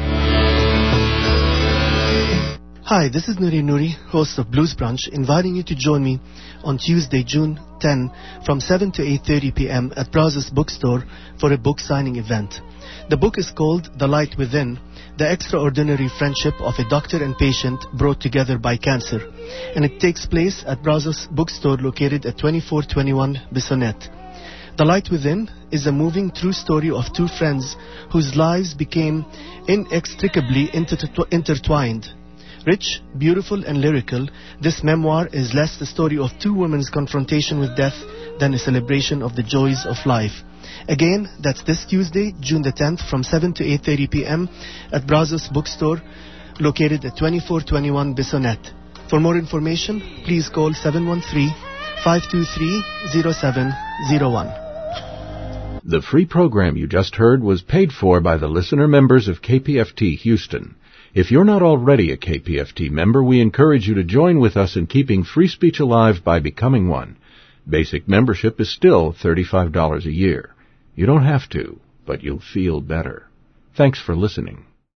Hi, this is Nuri Nuri, host of Blues Brunch, inviting you to join me on Tuesday, June tenth, from seven to eight thirty p.m. at Brazos Bookstore for a book signing event. The book is called The Light Within, The Extraordinary Friendship of a Doctor and Patient Brought Together by Cancer, and it takes place at Brazos Bookstore located at twenty-four twenty-one Bissonnette. The Light Within is a moving true story of two friends whose lives became inextricably intertw- intertwined. Rich, beautiful, and lyrical, this memoir is less the story of two women's confrontation with death than a celebration of the joys of life. Again, that's this Tuesday, June the tenth, from seven to eight thirty p.m. at Brazos Bookstore, located at twenty-four twenty-one Bissonnette. For more information, please call seven one three, five two three, zero seven zero one. The free program you just heard was paid for by the listener members of K P F T Houston. If you're not already a K P F T member, we encourage you to join with us in keeping free speech alive by becoming one. Basic membership is still thirty-five dollars a year. You don't have to, but you'll feel better. Thanks for listening.